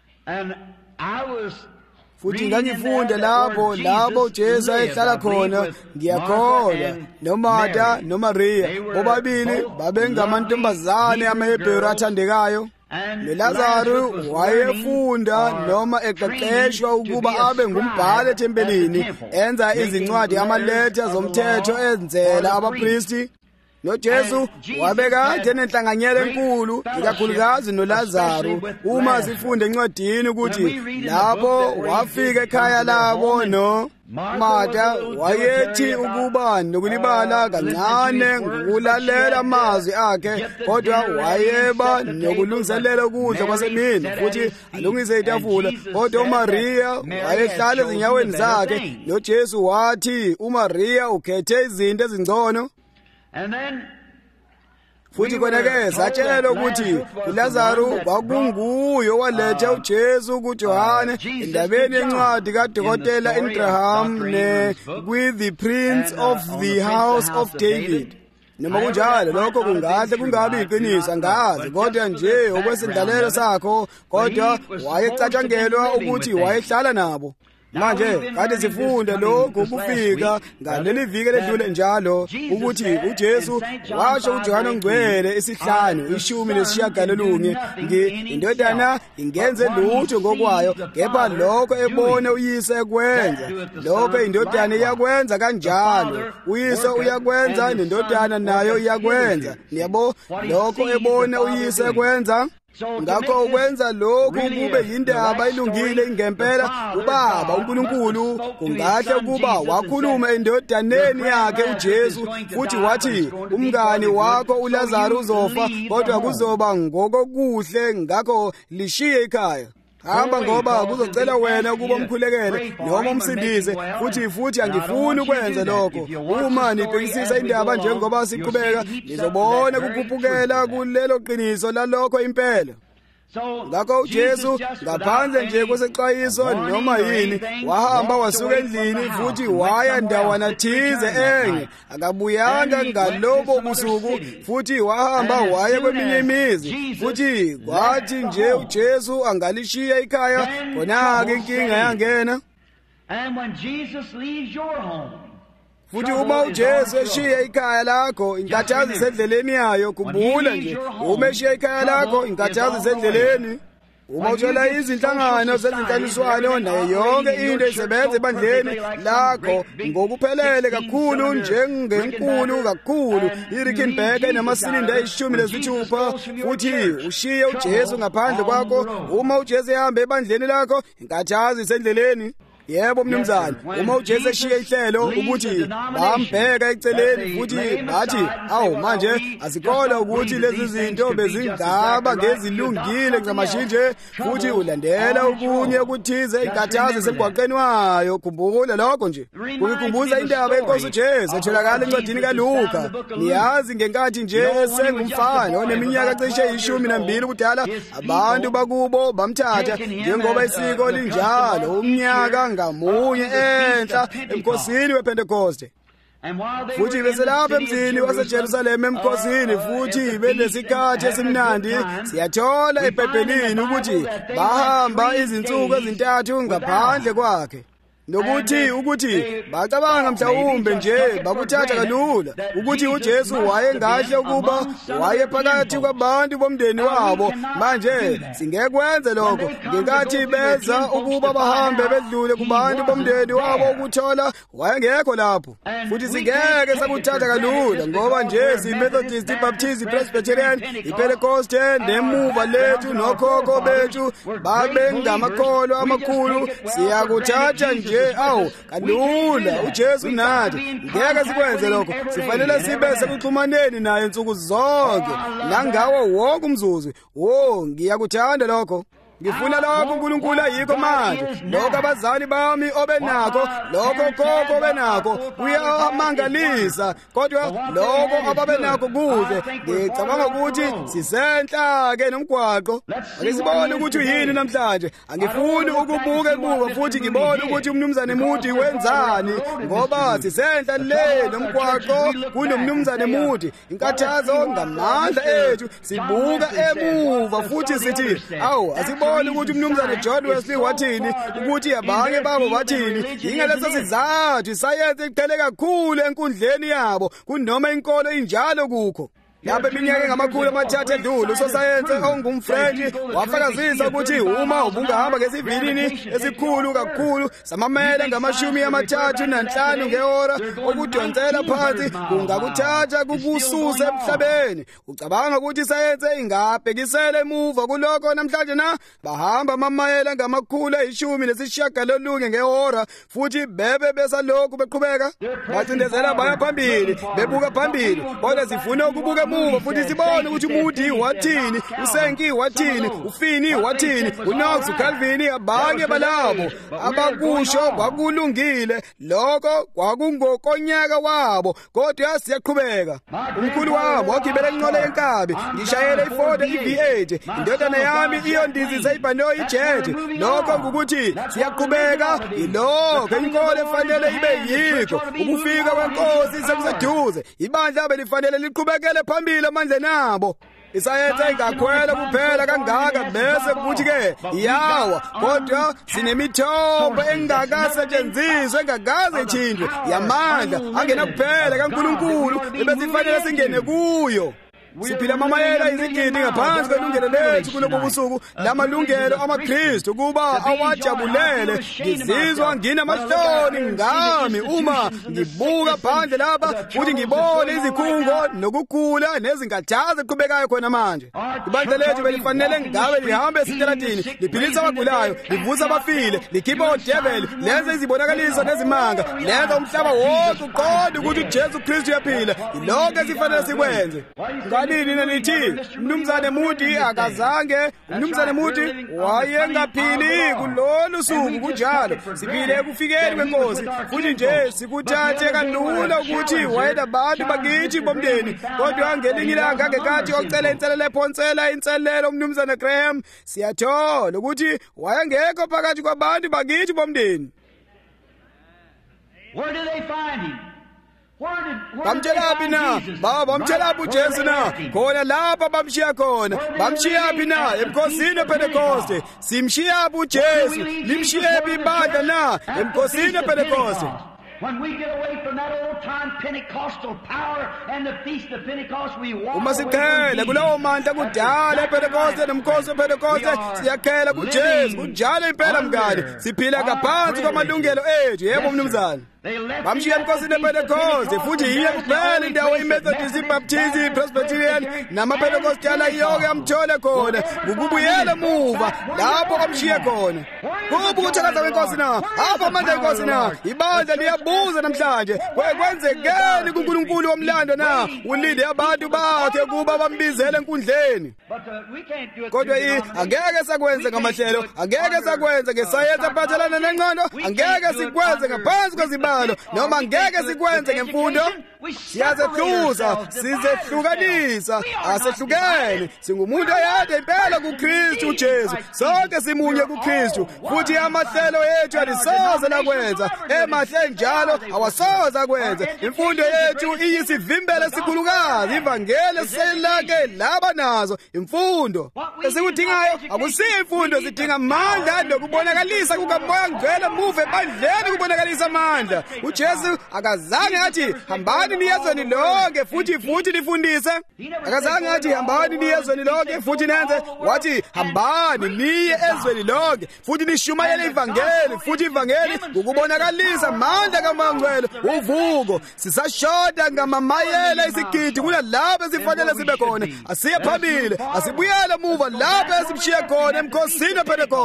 Futhi ngangifunda lapho uJesu ayehlala khona, ngiyakholwa noMartha noMaria bobabili babengamantombazane amaHebheru athandekayo. NoLazaro wayefunda noma eqeqeshwa ukuba abe ngumbhali ethempelini, enza izincwadi amaletha zomthetho enzela abapristi. NoJesu wabekade nenhlanganyelo enkulu, ikakhulukazi noLazaro. Uma sifunde encwadini ukuthi lapho wafika ekhaya labo Martha wayethi ukuba nokulibala kancane ngokulalela amazwi akhe, kodwa wayeba nokulungiselela ukudla kwasemini futhi alungise itafula. Kodwa uMaria wayehlala ezinyaweni zakhe. NoJesu wathi uMaria ukhethe izinto ezingcono. Futhi konake satshelwa ukuthi uLazaro kwakunguye owaletha uJesu kuJohane endabeni yencwadi kaDokotela Abraham The Prince of the House of David. Noma kunjalo lokho kungahle kungabi iqiniso angazi, kodwa nje okwesindalelo sakho, kodwa wayecatshangelwa ukuthi wayehlala nabo. Manje kade sifunde lokho ukufika ngaleli viki ledlule njalo ukuthi uJesu washo uJohane Ongcwele 5:19 indodana ingenze lutho ngokwayo, kepha lokho ebone uyise ekwenza, lokho indodana iyakwenza kanjalo, uyise uyakwenza nendodana nayo iyakwenza. Niyabo lokho ebone uyise ekwenza, ngakho ukwenza lokhu kube yindaba ilungile ingempela. uBaba uNkulunkulu kungahle ukuba wakhuluma endodaneni yakhe uJesu, futhi wathi umngani wakho uLazaro uzofa, kodwa kuzoba ngokokuhle, ngakho lishiye ikhaya. Hamba ngoba kuzocela wena ukuba umkhulekele noma umsindise. Futhi angifuni ukwenza lokho. Uma nibhekisisa indaba njengoba siqhubeka, nizobona kukhuphukela kulelo qiniso lalokho impela. Ngakho uJesu ngaphandle nje kwesexwayiso noma yini, wahamba wasuka endlini futhi waya ndawana thize enge. Akabuyanga ngalobo busuku, futhi wahamba waya kweminye imizi. Futhi kwathi nje uJesu angalishiya ikhaya, khona-ke inkinga yangena. Futhi uma uJesu eshiya ikhaya lakho, inkathazo isendleleni yayo. Khumbula nje, uma eshiya ikhaya lakho, inkathazo isendleleni. Uma uthola izinhlangano zezinkaniswano nayo yonke into isebenza ebandleni lakho ngokuphelele kakhulu, njengenkulu kakhulu iRickenbacker namasilinda ayishumi-6, futhi ushiye uJesu ngaphandle kwakho, uma uJesu ehamba ebandleni lakho, inkathazo isendleleni. Yebo mnumzane, uma uJesu eshiya ihlelo ukuthi bambheka eceleni futhi bathi awu manje asikholwa ukuthi lezi zinto bezingaba ngezilungile ngizamashinje, futhi ulandela okunye ukuthize inkathazo semgwaqeni wayo. Khumbula lokho nje, ukukhumbuza indaba yenkosi uJesu etholakala encwadini kaLuka. Niyazi ngenkathi nje esengumfana oneminyaka cishe 12 ubudala, abantu bakubo bamthatha njengoba isiko linjalo, umnyaka ngamunye enhla emkhosini wePentecoste. Futhi beselapha emzini waseJerusalema emkhosini, futhi benesikhathi esimnandi. Siyathola eBhayibhelini ukuthi bahamba izinsuku ezintathu ngaphandle kwakhe. Nokuthi bacabanga mhlawumbe nje bakuthatha kalula ukuthi uJesu wayengahle ukuba wayephakathi kwabantu bomndeni wabo. Manje singekwenze lokho ngenkathi beza ukuba bahambe bedlule kubantu bomndeni wabo ukuthola wayengekho lapho. Futhi singeke sakuthatha kalula ngoba nje siMethodist, iBaptist, iPresbyterian, iPentecostal nemuva lethu nokhokho bethu babengamakholwa amakhulu. Siyakuthatha nje nje awu kalula uJesu nathi ngeke sikwenze lokho sifanele sibe sekuxhumaneni naye insuku zonke nangawo wonke umzuzu ngiyakuthanda lokho ngifuna lokho uNkulunkulu ayikho manje lokho abazali bami obenakho lokho gogo obenakho kuyamangalisa kodwa lokho ababenakho kuze ngicabanga ukuthi sisenhla ke nomgwaqo akesibone ukuthi yini namhlanje angifuni ukubuka emuva futhi ngibone ukuthi umnumzane Mudi wenzani ngoba sisenhla le nomgwaqo kunomnumzane Mudi inkathazo ngamandla ethu sibuka emuva futhi sithi asibone ukuthi umnumzane John Wesley wathini ukuthi abanye babo bathini ingaleso sizathu isayenze iqhele kakhulu enkundleni yabo kunoma inkolo injalo kukho lapha iminyaka engamakhulu amathathu edlule usosayense ongumfrench wafakazisa ukuthi uma ubungahamba ngesivinini esikhulu kakhulu samamele ngama-35 ngehora okudonsela phansi kungakuthatha kukususe emhlabeni ucabanga ukuthi isayense ingabhekisela emuva kulokho namhlanje na bahamba amamayela ngama-119 ngehora futhi bebe besalokhu beqhubeka bacindezela baya phambili bebuka phambili kodwa sifuna ukubuka emuva futhi sibone ukuthi uMudi wathini uSenki wathini uFini wathini uKnox uCalvin abanye balabo abakusho kwakulungile lokho kwakungokonyaka wabo kodwa siyaqhubeka umkhulu wami wagibela inqola yenkabi ngishayela iFord V8 indodana yami iyondizisa ibhanoyi ijet lokho ngukuthi siyaqhubeka ilokho inkolo efanele ibe yikho ukufika kwenkosi sekuseduze ibandla belifanele liqhubekele phambili amandla nabo isayenze ingakhwela kuphela kangaka bese kuthi ke yawa kodwa sinemithombo engakasetshenziswa engakaze ithindwe yamandla angena kuphela kaNkulunkulu ebesifanele singene kuyo siphila amamayela izigidi ngaphansi kwelungelo lethu kulobo busuku lamalungelo amaKristu kuba awajabulele ngizizwa nginamahloni ngami uma ngibuka phandle lapha futhi ngibone izikhungo nokugula nezinkathazo eqhubekayo khona manje ibandla lethu belifanele ngabe lihambe esitaladini liphilisa abagulayo livusa abafile likhipha odeveli lenze izibonakaliso nezimanga lenza umhlaba wonke uqonde ukuthi uJesu Kristu uyaphila ilokho esifanele sikwenze nina nithi umnumzane Mudi akazange umnumzane Mudi wayengaphili kulolu suku kunjalo siphile ekufikeni kwenkosi futhi nje sikuthathe kalula ukuthi wayenabantu bakithi bomndeni kodwa ngelinye ilanga ngekathi ocela inselelo ephonsela inselelo umnumzane Graham siyathola ukuthi wayengekho phakathi kwabantu bakithi bomndeni. Where did they find him? Bamthelaphi na bamthelaphi uJesu na khona lapha bamshiya khona bamshiyaphi na emkhosini ePentecoste simshiyaphi uJesu limshiyephi ibandla na emkhosini ePentecoste. When we get away from that old time Pentecostal power and the feast of Pentecost, we walk uma sikhela kulawo mandla kudala ePentecoste nomkhosi wePentecoste siyakhela kuJesu kunjalo impela mngane siphila ngaphansi kwamalungelo ethu yebo mnumzane. Bamshiya emkhosini ePentecoste futhi yiyo kuphela indawo iMethodist iBaptist iPresbyterian namaPentecostal yonke amthole khona ukubuyela emuva lapho amshiye khona kuba ukuthakaza kwenkosi na apho amandla enkosi na ibandla liyabuza namhlanje kwenzekeni kuNkulunkulu womlando na ulinde abantu bakhe kuba bambizele enkundleni kodwa angeke sakwenze ngamahlelo angeke sakwenze ngesayensi ephathelana nengqondo angeke sikwenze ngaphansi kwezibalo noma ngeke sikwenze ngemfundo siyazehluza sizehlukanisa asehlukene singumuntu oyedwa impela kuKristu uJesu sonke simunye kuKristu futhi amahlelo ethu alisoze lakwenza emahle njalo awasoze akwenza imfundo yethu iyisivimbele esikhulukazi ivangeli selake laba nazo imfundo esikudingayo akusiyo imfundo sidinga amandla nokubonakalisa kukaMoya Ngcwele muve ebandleni kubonakalisa amandla uJesu akazange athi hambani niyezweni lonke futhi lifundise akazange athi hambani niyezweni lonke futhi nenze wathi hambani niye ezweni lonke futhi lishumayele ivangeli futhi ivangeli ukubonakalisa amandla kaMoya Ngcwele uvuko sisashoda ngamamayela isigidi kulalapho esifanele sibe khona asiye phambili asibuyele emuva lapho esibishiye khona emkhosini wePentecoste.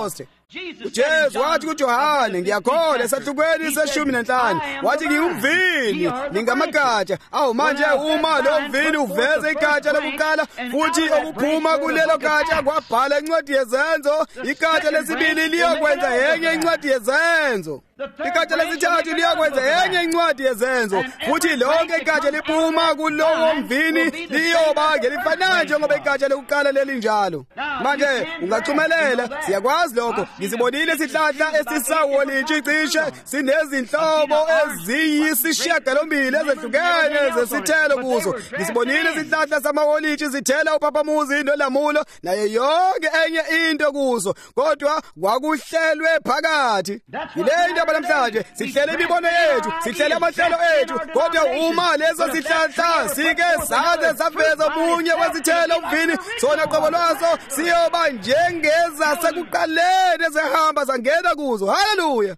uJesu wathi kuJohane, ngiyakholwa esahlukweni se-15, wathi ngingumvini ningamagatsha. Awu manje uma lo mvini uveze igatsha lokuqala futhi okuphuma kulelo gatsha kwabhala incwadi yezenzo, igatsha lesibili liyokwenza enye incwadi yezenzo, igatsha lesithathu liyokwenza enye incwadi yezenzo, futhi lonke igatsha liphuma kulowo mvini liyoba ngelifanayo njengoba igatsha lokuqala leli njalo. Manje ungachumelela, siyakwazi lokho. Ngisibonile isihlahla esisawolintshi cishe sinezinhlobo eziyisishiyagalombili ezehlukene zesithelo kuzo. Ngisibonile isihlahla samawolintshi sithela uphapamuzi nolamulo nayo yonke enye into kuzo, kodwa kwakuhlelwe phakathi. Yile ndaba namhlanje, sihlele imibono yethu, sihlele amahlelo ethu, kodwa uma lezo sihlahla sike saze saveza munye wezithelo umvini, sona qobo lwaso siyoba njengezasekuqaleni ezihamba zangena kuzo. Haleluya!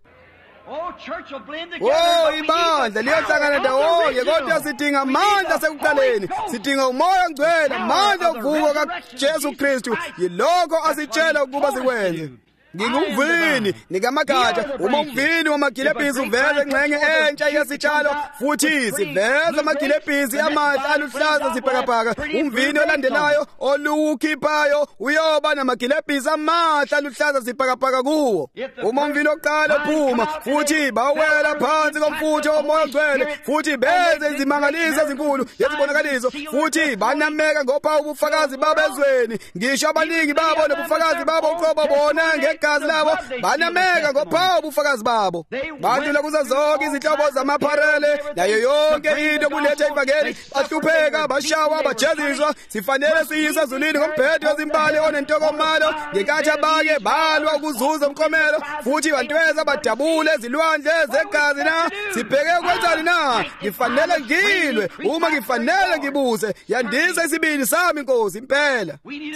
Ibandla liyohlangana ndawonye, kodwa sidinga amandla asekuqaleni. Sidinga umoya ongcwele, amandla ovuko kaJesu Kristu. Yilokho asitshela ukuba sikwenze. Ngingumvini nikamagatsha. Uma umvini wamagilebhisi uveza ingxenye entsha yesitshalo, futhi siveza amagilebhisi amahle aluhlaza sibhakabhaka, umvini olandelayo oluwukhiphayo uyoba namagilebhisi amahle aluhlaza sibhakabhaka kuwo. Uma umvini oqala uphuma futhi bawela phansi komfutho womoya ogcwele, futhi benze izimangaliso ezinkulu yezibonakaliso, futhi banameka ngophawu ubufakazi babo ezweni, ngisho abaningi babo nobufakazi babo uqobo bona gazi labo banameka ngophawu ubufakazi babo. Badlula kuzo zonke izinhlobo zamapharele nayo yonke into kuletha ivangeli, bahlupheka, bashawa, bajeziswa. Sifanele siyise ezulwini ngomphetho wezimbali onentokomalo, ngenkathi abanye balwa ukuzuza umklomelo, futhi bantweza badabule ezilwandle zegazi na. Sibheke ukwenzani na? Ngifanele ngilwe uma ngifanele ngibuse. Yandisa isibindi sami Nkosi impela.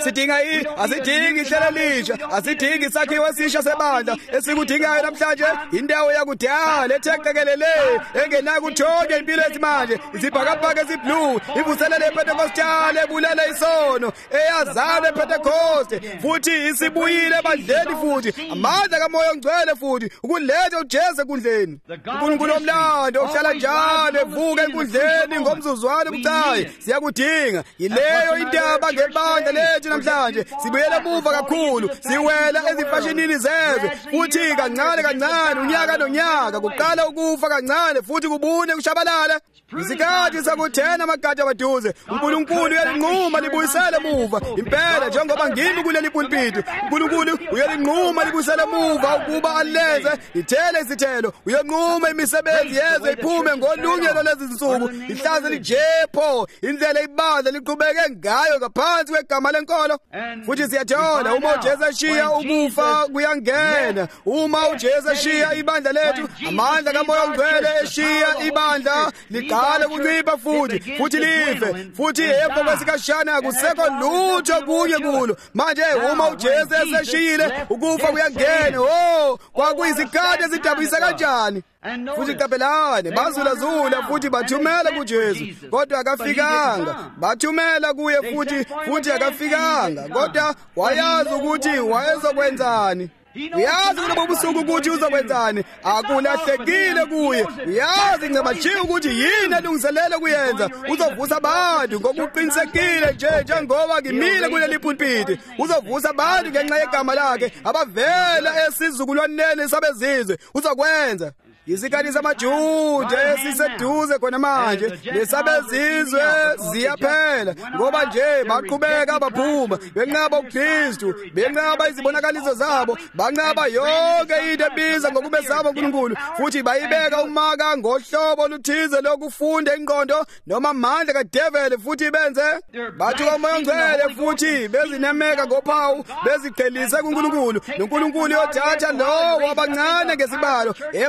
Asidingi ihlelo elisha, asidingi isakhiwo esisha sebandla. Esikudingayo namhlanje indawo yakudala ethekelele engenakuthonya impilo yesimanje, isibhakabhaka esiblue, ivuselele ePentecostale ebulala isono, eyazana ePentecoste, futhi isibuyile ebandleni, futhi amandla kaMoya Ongcwele, futhi ukuletha uJesu enkundleni. uNkulunkulu omlando ohlala njalo evuka enkundleni ngomzuzwana obucayi, siyakudinga. Yileyo indaba ngebandla lethu namhlanje. Sibuyele emuva kakhulu, siwela ezifashinini zezwe, futhi kancane kancane unyaka nonyaka kuqala ukufa kancane, futhi kubune kushabalala. Isikhathi sakuthena amagatsha amaduze, uNkulunkulu uyalinquma libuyisele emuva impela, njengoba ngimi kuleli pulpiti. uNkulunkulu uyalinquma libuyisele emuva ukuba alenze lithele izithelo. Uyanquma imisebenzi yezwe iphume ngolungelo lezi zinsuku, ihlaze lijepho indlela ibandla liqhubeke ngayo ngaphansi kwegama lenkolo. Futhi siyathola uma uJesu eshiya ukufa kuyangena. Uma uJesu eshiya ibandla lethu, amandla kaMoya Ongcwele eshiya ibandla liqale kuncipha futhi life, futhi emva kwesikashana akusekho lutho kunye kulo. Manje uma uJesu eseshiyile ukufa kuyangena. Kwakuyisikhathi esidabuyisa kanjani. Futhi qaphelane, bazulazula futhi bathumela kuJesu, kodwa akafikanga. Bathumela kuye futhi akafikanga, kodwa wayazi ukuthi wayezokwenzani. Uyazi kulobo busuku ukuthi uzokwenzani. Akulahlekile kuye. Uyazi ncabatshiya ukuthi yini alungiselele kuyenza. Uzovusa abantu ngokuqinisekile njengoba ngimile kuleli pulpiti. Uzovusa abantu ngenxa yegama lakhe abavela esizukulwaneni sabezizwe. Uzokwenza. Isikhathi samaJuda esiseduze khona manje, nesabezizwe ziyaphela, ngoba nje baqhubeka baphuma, benqaba uKristu, benqaba izibonakaliso zabo, banqaba yonke into ebiza ngokubesaba uNkulunkulu, futhi bayibeka umaka ngohlobo oluthize lokufunda ingqondo noma amandla kadevele, futhi benze bathi uMoya Ongcwele, futhi bezinemeka ngophawu, beziqhelise kuNkulunkulu. noNkulunkulu yothatha lowo abancane ngesibalo emva kwesikhathi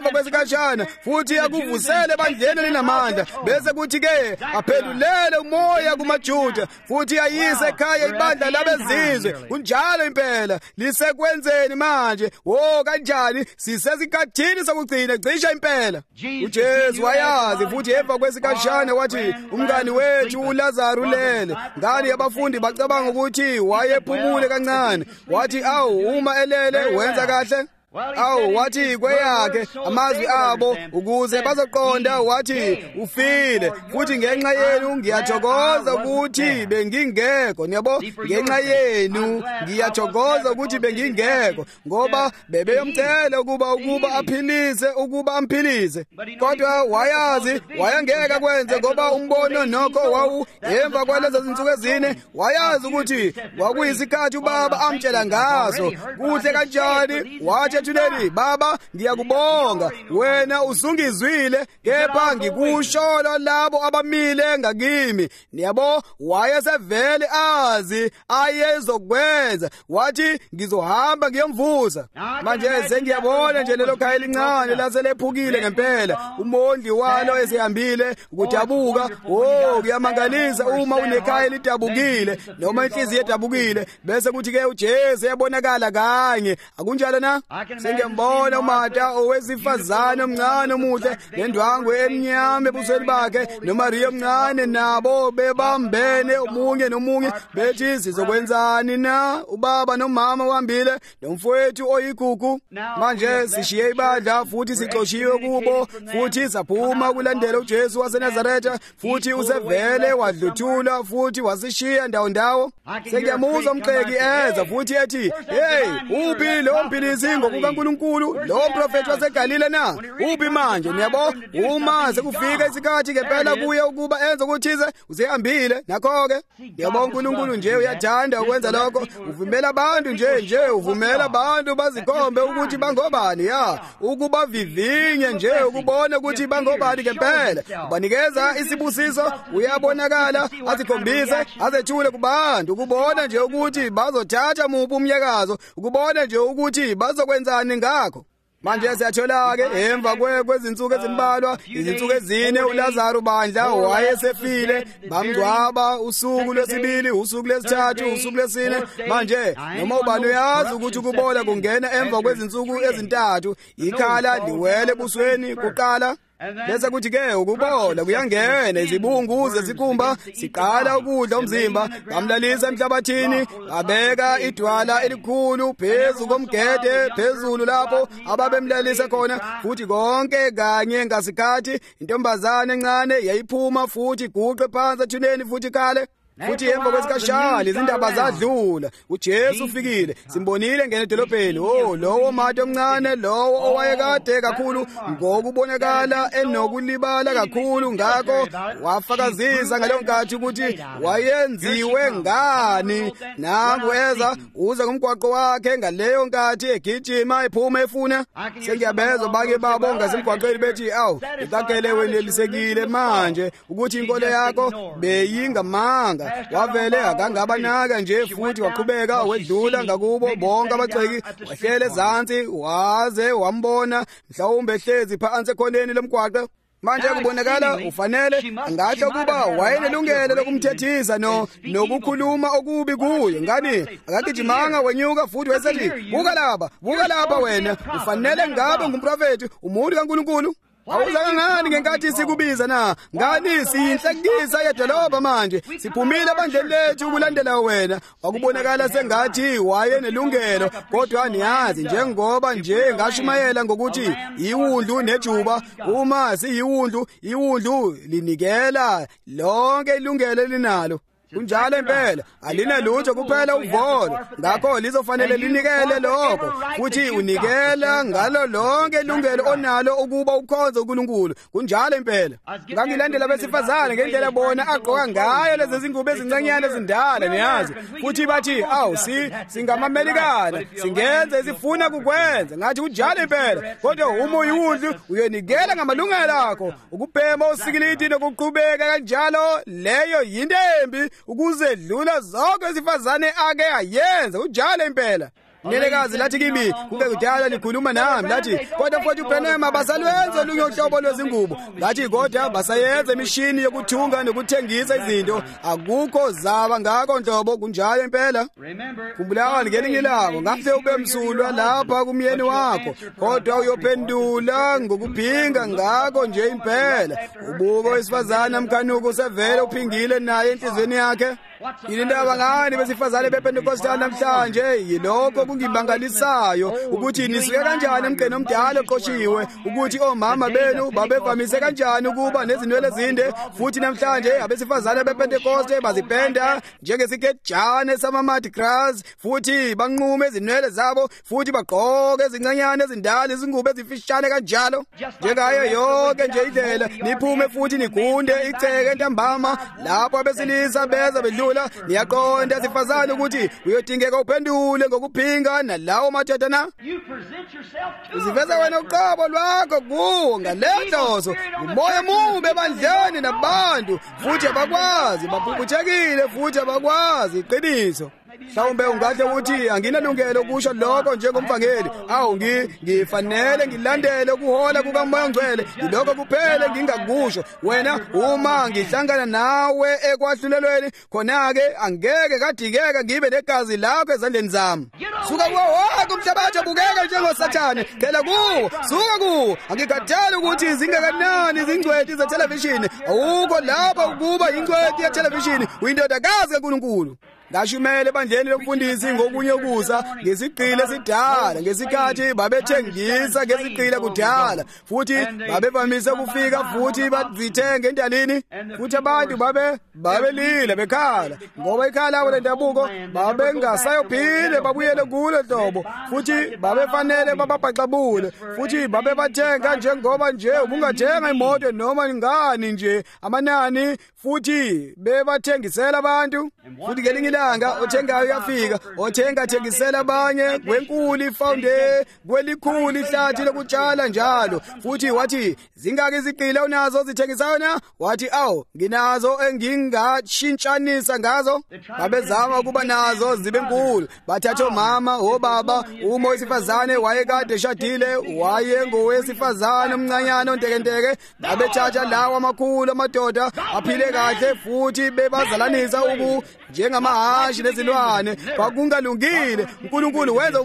okwesikhashana futhi akuvusele ebandleni elinamandla bese kuthi-ke aphendulele umoya kumaJuda futhi ayise ekhaya ibandla labezizwe. Kunjalo impela. Lisekwenzeni manje? Kanjani? Sisezikhathini sokugcina cisha impela. uJesu wayazi futhi emva kwesikhashana wathi umngani wethu uLazaro ulele. Ngani yabafundi bacabanga ukuthi wayephumule kancane. Wathi uma elele wenza kahle. Wathi kweyakhe amazwi abo ukuze bazoqonda wathi ufile futhi ngenxa yenu ngiyathokoza ukuthi bengingekho. Niyabo, ngenxa yenu ngiyathokoza ukuthi bengingekho ngoba bebeyomcela ukuba amphilise. Kodwa wayazi wayengeke kwenze ngoba umbono nokho emva kwalezo zinsuku ezine wayazi ukuthi kwakuyisikhathi ubaba amtshela ngaso. Kuhle kanjani wathi ethuleni, Baba ngiyakubonga wena usungizwile kepha ngikushola labo abamile ngakimi. Niyabo, wayesevele azi ayezokwenza. Wathi ngizohamba ngiyomvusa. Manje sengiyabona nje lelo khaya elincane laselephukile ngempela. Umondli walo esehambile ukudabuka. Kuyamangalisa uma unekhaya elidabukile noma inhliziyo edabukile bese kuthi-ke uJesu yabonakala kanye. Akunjalo na? Sengiyambona uMartha owesifazane omncane omuhle nendwangu emnyama ebusweni bakhe noMaria omncane nabo bebambene omunye nomunye bethi sizokwenzani na? Ubaba nomama uhambile nomfowethu oyigugu. Manje sishiye ibandla futhi sixoshiwe kubo futhi saphuma kulandela uJesu waseNazaretha futhi usevele wadluthula futhi wasishiya ndawo. Sengiyamuzwa umxeki eza futhi ethi, uphi lo mphilisi ngokukaNkulunkulu, lo mprofethi waseGalile na? Uphi manje? Niyabo, uma sekufika isikhathi ngempela kuye ukuba enze ukuthize usehambile. Nakho-ke yabo uNkulunkulu nje uyathanda ukwenza lokho. Uvumela abantu nje uvumela abantu bazikhombe ukuthi bangobani, ukuba vivinye nje ukubona ukuthi bangobani ngempela. Ubanikeza isibusiso, uyabonakala, azikhombise, azethule kubantu ukubona nje ukuthi bazothatha muphi umnyakazo, ukubona nje ukuthi bazokwenzani ngakho. Manje siyathola-ke emva kwezinsuku ezimbalwa, izinsuku ezine, uLazaro bandla wayesefile. Bamngcwaba usuku lwesibili, usuku lwesithathu, usuku lwesine. Manje noma ubani uyazi ukuthi ukubola kungena emva kwezinsuku ezintathu. Ikhala liwele ebusweni kuqala bese kuthi-ke ukubola kuyangena, izibungu zesikhumba siqala ukudla umzimba. Bamlalisa emhlabathini, babeka idwala elikhulu phezu komgede phezulu lapho ababemlalisa khona, futhi konke kanye ngasikhathi intombazane encane yayiphuma futhi guqe phansi ethuneni futhi ikhale. Futhi emva kwesikhashana izindaba zadlula, uJesu ufikile. Simbonile ngene edolobheni, lowo Martha omncane, lowo owayekade kakhulu ngokubonakala enokulibala kakhulu. Ngakho wafakazisa ngaleyo nkathi ukuthi wayenziwe ngani. Nangu eza uza kumgwaqo wakhe ngaleyo nkathi egijima ephuma efuna. Sengiyabezwa bake babonga semgwaqweni bethi ikakele wenelisekile manje ukuthi inkolo yakho beyingamanga. Wavele akangabanaka nje futhi waqhubeka wedlula ngakubo bonke abagxeki. Wahlele ezansi waze wambona mhlawumbe ehlezi phansi ekhoneni lomgwaqo. Manje kubonakala ufanele angathi ukuba wayenelungelo lokumthethisa nokukhuluma okubi kuye. Ngani akagijimanga wenyuka futhi wayesethi, buka lapha wena, ufanele ngabe ngumprofethi, umuntu kaNkulunkulu. Awuzaka ngani ngenkathi sikubiza na? Ngani siyinhlekisa yedolobha manje? Siphumile ebandleni lethu ukulandela wena. Wakubonakala sengathi wayenelungelo, kodwa niyazi njengoba nje ngashumayela ngokuthi iwundlu nejuba. Uma iwundlu linikela lonke ilungelo linalo. Kunjalo impela alinalutho kuphela uvolo, ngakho lizofanele linikele lokho futhi unikela ngalo lonke ilungelo onalo ukuba ukhonze uNkulunkulu. Kunjalo impela. Ngangilandela abesifazane ngendlela bona agqoka ngayo lezi zingubo ezincanyane ezindala, niyazi, futhi bathi singamamelikana singenze esifuna kukwenza. Ngathi kunjalo impela, kodwa uma uyiwundlu uyonikela ngamalungelo akho, ukubhema usikiliti nokuqhubeka kanjalo. Leyo yinto embi ukuze dlula zonke isifazane ake ayenza. Unjalo impela. Inelekazi lathi kimi, kube kudala likhuluma nami lathi, kodwa futhi uBrenham abasalwenza olunye uhlobo lwezingubo. Lathi kodwa basayenza imishini yokuthunga nokuthengisa izinto. Akukho zaba ngakho nhlobo kunjalo impela. Khumbula ngelinye ilanga ngahle ube msulwa lapha kumyeni wakho, kodwa uyophendula ngokuphinga ngakho nje impela. Ubuko wesifazana umkhanuko usevele uphingile naye enhlizweni yakhe. Indaba ngani besifazane bePentecostal namhlanje yilokho kungibangalisayo ukuthi nisuke kanjani emgqeni omdala oqoshiwe, ukuthi omama benu babevamise kanjani ukuba nezinwele ezinde, futhi namhlanje abesifazane bePentecost bazipenda njengesikejane sama-Mardi Gras, futhi banqume izinwele zabo, futhi bagqoke ezincanyane ezindala izingubo ezifishane kanjalo. Njengayo yonke nje indlela niphume futhi nigunde iceke ntambama lapho abesilisa beza bedlula. Niyaqonda esifazane ukuthi uyodingeka uphendule ngokuphinga nalawo madoda. Uziveza wena uqobo lwakho kuwo ngalenhloso. Umoya mubi ebandleni nabantu, futhi abakwazi baphukuthekile, futhi abakwazi iqiniso. Mhlawumbe ungahle uthi anginalungelo kusho lokho njengomvangeli. Awu ngifanele ngilandele ukuhola kukaMoya Ngcwele. Lokho kuphela ngingakusho. Wena uma ngihlangana nawe ekwahlulelweni, khona-ke angeke kadikeka ngibe negazi lakho ezandleni zami. Suka kuwo wonke umhlabathi obukeka njengoSathane. Phela kuwo, suka kuwo. Angikhathali ukuthi zingakanani izingcwethi zethelevishini. Awukho lapha ukuba ingcwethi yethelevishini uyindodakazi kaNkulunkulu. Ngashumele ebandleni lomfundisi ngokunye ukuza ngesigqile esidala ngesikhathi babethengisa ngesigqile kudala, futhi babevamise ukufika futhi bazithenge endalini, futhi abantu babelila bekhala ngoba ikhala labo lendabuko babengasayophile babuyele kulo hlobo, futhi babefanele bababhaxabule, futhi babebathenga njengoba nje ubungathenga imoto noma ngani nje amanani, futhi bebathengisela abantu. Futhi ngelinye ilanga othengayo uyafika, othenga thengisela abanye kwenkulu ifounde kwelikhulu ihlathi lokutshala njalo, futhi wathi zingaki izigqila unazo zithengisayo na? Wathi awu nginazo engingashintshanisa ngazo. Babezama ukuba nazo zibe nkulu, bathatha omama obaba. Uma owesifazane wayekade eshadile wayengowesifazane omncanyana ontekenteke, babethatha lawo amakhulu amadoda aphile kahle futhi bebazalanisa njengamahhashi nezilwane. Kwakungalungile. uNkulunkulu wenza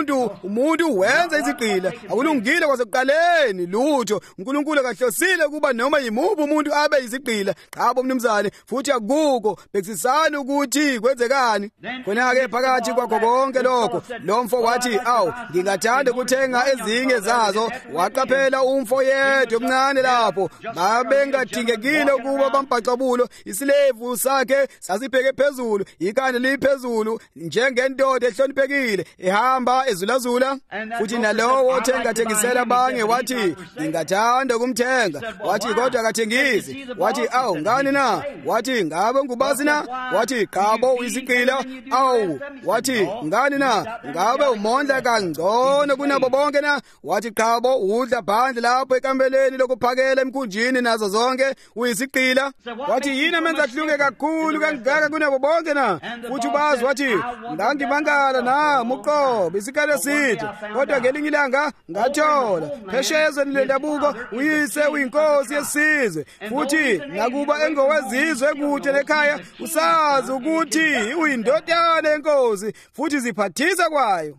umuntu wenza izigqila. Akulungile kwasekuqaleni lutho. uNkulunkulu kahlosile kuba noma yimuphi umuntu abe yizigqila. Qabo mnumzane, futhi akukho bekisisana ukuthi kwenzekani. Khona-ke phakathi kwakho konke lokho lo mfo wathi awu ngingathanda ukuthenga ezinye zazo. Waqaphela umfo yedwa omncane lapho. Babengadingekile ukuba bambhaxabulo. Isilevu sakhe sasibheke phezulu, ikhanda liphezulu njengendoda ehloniphekile ehamba ezulazula. Futhi nalowo othengisela abanye wathi ngingathanda ukumthenga. Wathi kodwa akathengisi. Wathi awu ngani na? Wathi ngabe ngubazi na? Wathi qabo uyizigqila. Awu wathi ngani na? Ngabe umondla kangcono kunabo bonke na? Wathi qabo udla phandle lapho ekambeleni lokuphakela emkhunjini nazo zonke uyizigqila. Wathi yini amenza hluke kakhulu kangaka kunabo bonke na? Futhi bazi wathi ngangibangala nami uqobo isikhathi eside, kodwa ngelinye ilanga ngathola phesheya ezweni lendabuko uyise uyinkosi yesizwe, futhi nakuba engowezizwe kude lekhaya usazi ukuthi uyindodana yenkosi futhi ziphathisa kwayo.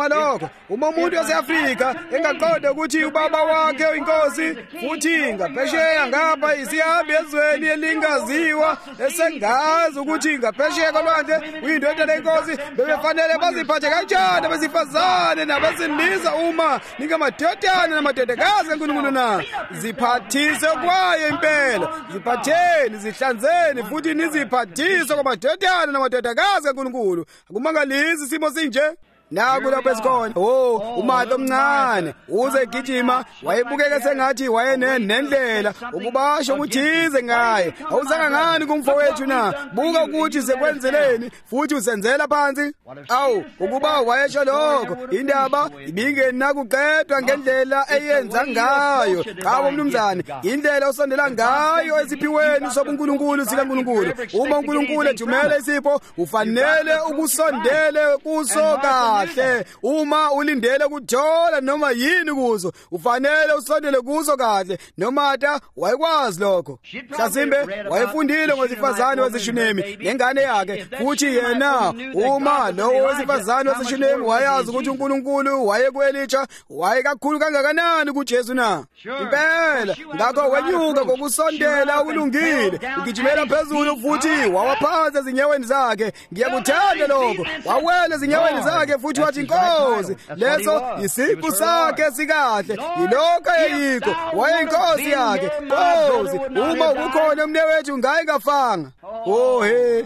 Uma umuntu wase-Afrika engaqonda ukuthi ubaba wakhe uyinkosi, futhi ngaphesheya ngapha isihambi ezweni elingaziwa esengazi ukuthi ngaphesheya kolwandle uyindodana yenkosi, bebefanele baziphathe kanjani abesifazane nabesilisa uma ningamadodana namadodakazi kaNkulunkulu na? Ziphathise kwayo impela. Ziphatheni, zihlanzeni, futhi niziphathise kwamadodana namadodakazi kaNkulunkulu. Akumangalisi isimo sinje. Naku lapho esikhona uMatha omncane uze egijima, wayebukeka sengathi wayenendlela ukubasho ukuthize ngaye. Awuzanga ngani kumfowethu na? Buka ukuthi sekwenzeleni futhi usenzela phansi. Awu ukuba wayesho lokho indaba ibingeni nakuqedwa ngendlela eyenza ngayo. Qabo mnumzane, indlela osondela ngayo esiphiweni sobuNkulunkulu sikaNkulunkulu. Uma uNkulunkulu ethumela isipho ufanele ukusondele kuso. kahle. Uma ulindele ukuthola noma yini kuzo, ufanele usondele kuzo kahle. Nomata wayekwazi lokho. Mhlasimbe wayefundile ngowesifazane waseShunemi nengane yakhe, futhi yena uma lowo wesifazane waseShunemi wayazi ukuthi uNkulunkulu wayekwelitsha wayekakhulu kangakanani kuJesu na. Impela ngakho wenyuka ngokusondela ulungile, ugijimela phezulu futhi wawaphansi ezinyaweni zakhe. Ngiyakuthanda lokho. Wawela ezinyaweni zakhe futhi wathi Nkosi. Leso isiqu sakhe sikahle. Yilokho eyikho. Wayeyinkosi yakhe. Nkosi, uma ukukhona umnewethu ngayingafanga. Oh he,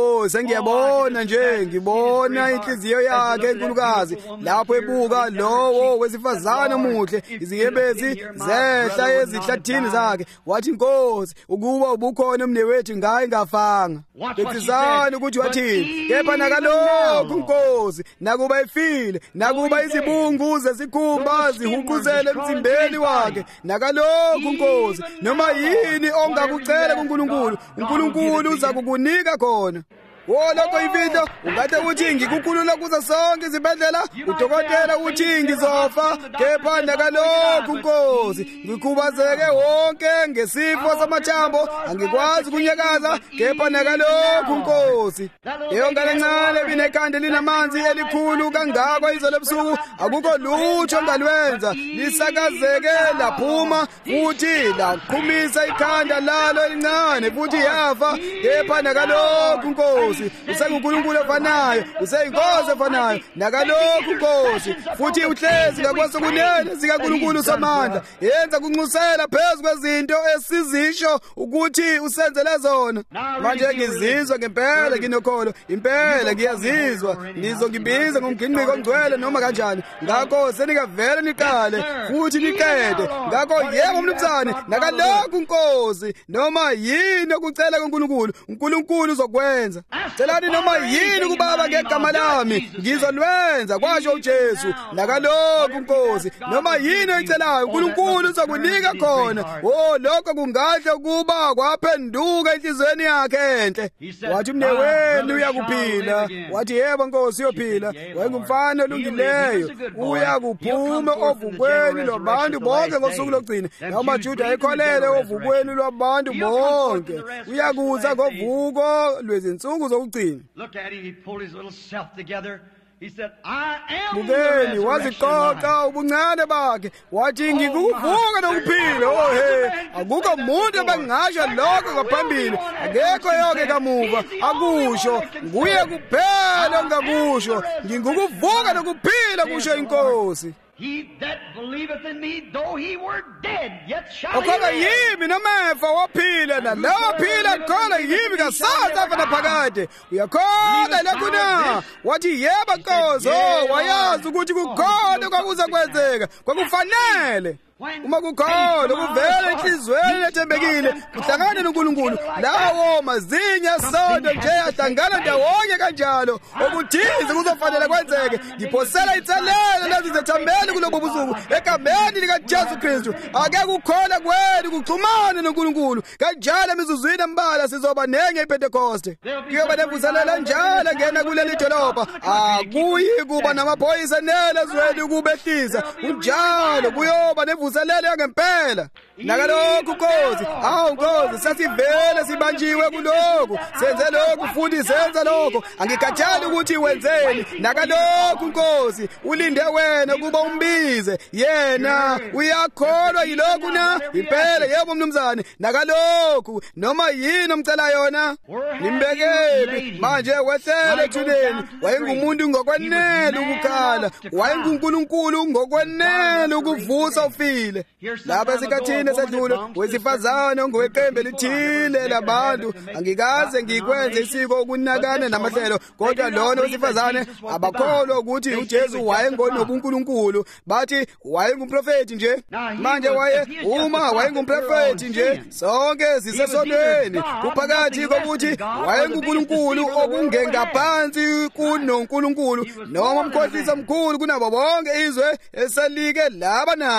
sengiyabona nje, ngibona inhliziyo yakhe enkulukazi lapho ebuka lowo wesifazane omuhle, izinyebezi zehla ezihlathini zakhe. Wathi Nkosi, ukuba ubukhona umnewethu ngayingafanga. Bethizana ukuthi wathini, kepha nakalokhu Nkosi, nakuba efile, nakuba izibungu zesikhumba zihuquzele emzimbeni wakhe, nakalokhu Nkosi, noma yini ongakucela kuNkulunkulu, uNkulunkulu uzakukunika khona. Lokho imfihlo, ungathi uthi ngikukhulula kuzo zonke izibhedlela, udokotela uthi ngizofa, kepha nakalokhu Nkosi, ngikhubazeke wonke ngesifo samathambo, angikwazi ukunyakaza, kepha nakalokhu Nkosi. Leyo ngane encane binekhanda linamanzi elikhulu kangako izolo ebusuku, akukho lutho ongalwenza, lisakazeke laphuma futhi laqhumisa ikhanda lalo elincane futhi yafa, kepha nakalokhu Nkosi. UsenguNkulunkulu ofanayo, useyinkosi efanayo, nakalokhu Nkosi, futhi uhlezi ngakwesokunene sikaNkulunkulu somandla, yenza kunxusela phezu kwezinto esizisho ukuthi usenzele zona. Manje ngizizwa ngempela nginokholo, impela ngiyazizwa, ngizongibiza ngomginqiko ongcwele noma kanjani. Ngakho senikavele niqale futhi niqede. Ngakho yebo mnumzane, nakalokhu Nkosi, noma yini okucela kuNkulunkulu, uNkulunkulu uzokwenza. Celani noma yini kuBaba ngegama lami, ngizolwenza, kwasho uJesu. Nakalokhu Nkosi, noma yini oyicelayo uNkulunkulu uzakunika khona. Lokho kungahle ukuba kwaphenduka enhlizweni yakhe enhle. Wathi umnewenu uyakuphila. Wathi yebo Nkosi uyophila. Wayengumfana olungileyo, uyakuphuma ovukweni lwabantu bonke ngosuku lokugcina. AmaJuda ayekholele ovukweni lwabantu bonke. Uyakuza ngovuko lwezinsuku zokugcina. Look at him, he pulled his little self together. He said, I am Bukeni the resurrection waziqoqa ubuncane bakhe, wathi ngikuvuka nokuphila. Akukho umuntu abangasho lokho ngaphambili, akekho yonke kamuva akusho, nguye kuphela ongakusho, ngikuvuka nokuphila kusho iNkosi. He that believeth in me, though he were dead, yet shall he Okhona live. yimi nomefa waphila, nalowo phila khona yimi kasaza afa naphakade. Uyakholwa lokhu na? Wathi yebo Nkosi, wayazi ukuthi kukhona kwakuza kwenzeka, kwakufanele. Uma kukhona kuvela enhlizweni ethembekile, kuhlangane noNkulunkulu, lawo mazinya sonto nje ahlangana ndawonye kanjalo, okuthize kuzofanele kwenzeke. Ngiphosela itsalelo lezi zethambeni kulobo busuku egameni likaJesu Kristu. Ake kukhona kwenu kuxhumane noNkulunkulu, kanjalo emizuzwini embalwa sizoba nenye iPentekoste. Kuyoba nemvuselelo njalo ngena kuleli dolobha, akuyi kuba namaphoyisa nele ezweni ukubehlisa, kunjalo kuyoba nemvuselelo yangempela. Nakalokhu Nkosi, Nkosi, sesivele sibanjiwe kulokhu, senze lokhu futhi senze lokho, angikhathali ukuthi wenzeni. Nakalokhu Nkosi, ulinde wena kuba umbize, yena uyakholwa yilokhu na? Impela yebo mnumzane, nakalokhu noma yini omcela yona. Nimbekephi manje wehlele ethuneni, wayengumuntu ngokwenele ukukhala, wayenguNkulunkulu ngokwenele ukuvusa ufile. Lapha esikhathini esedlule wesifazane ongoweqembe lithile labantu, angikaze ngikwenze isiko ukunakana namahlelo, kodwa lona wesifazane abakholwa ukuthi uJesu wayengonobuNkulunkulu, bathi wayengumprofeti nje. Manje uma wayengumprofeti nje, sonke sisesonweni kuphakathi kokuthi wayenguNkulunkulu okungengaphansi kunoNkulunkulu, noma umkhohlisi omkhulu kunabo bonke izwe eselike laba naye.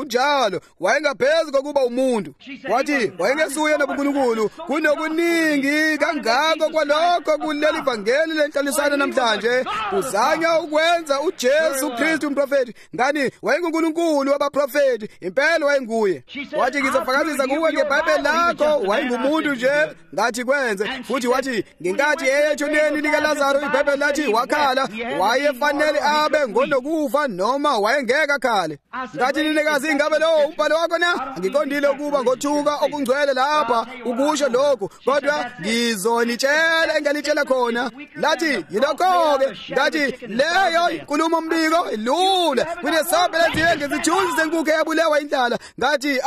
kunjalo wayengaphezu kokuba umuntu. Wathi wayengesuye nobuNkulunkulu kunokuningi kangako kwalokho kuleli vangeli lenhlalisano namhlanje kuzanya ukwenza uJesu Kristu umprofeti. Ngani wayenguNkulunkulu wabaprofeti, impela wayenguye. Wathi ngizofakazisa kuwe ngeBhayibheli lakho wayengumuntu nje ngathi kwenze. Futhi wathi ngenkathi ethuneni likaLazaro iBhayibheli lathi wakhala, wayefanele abe ngonokufa noma wayengeka khale. Ngathi ninekazi ingabe lo umbhalo wakho na? Angiqondile ukuba ngothuka okungcwele lapha ukusho lokho, kodwa ngizonitshela engalitshela khona. Lathi yilokho-ke, ngathi leyo inkulumo mbiko ilula kunesobhe lenziwe ngezithunzi zenkukhu eyabulewa indlala. Ngathi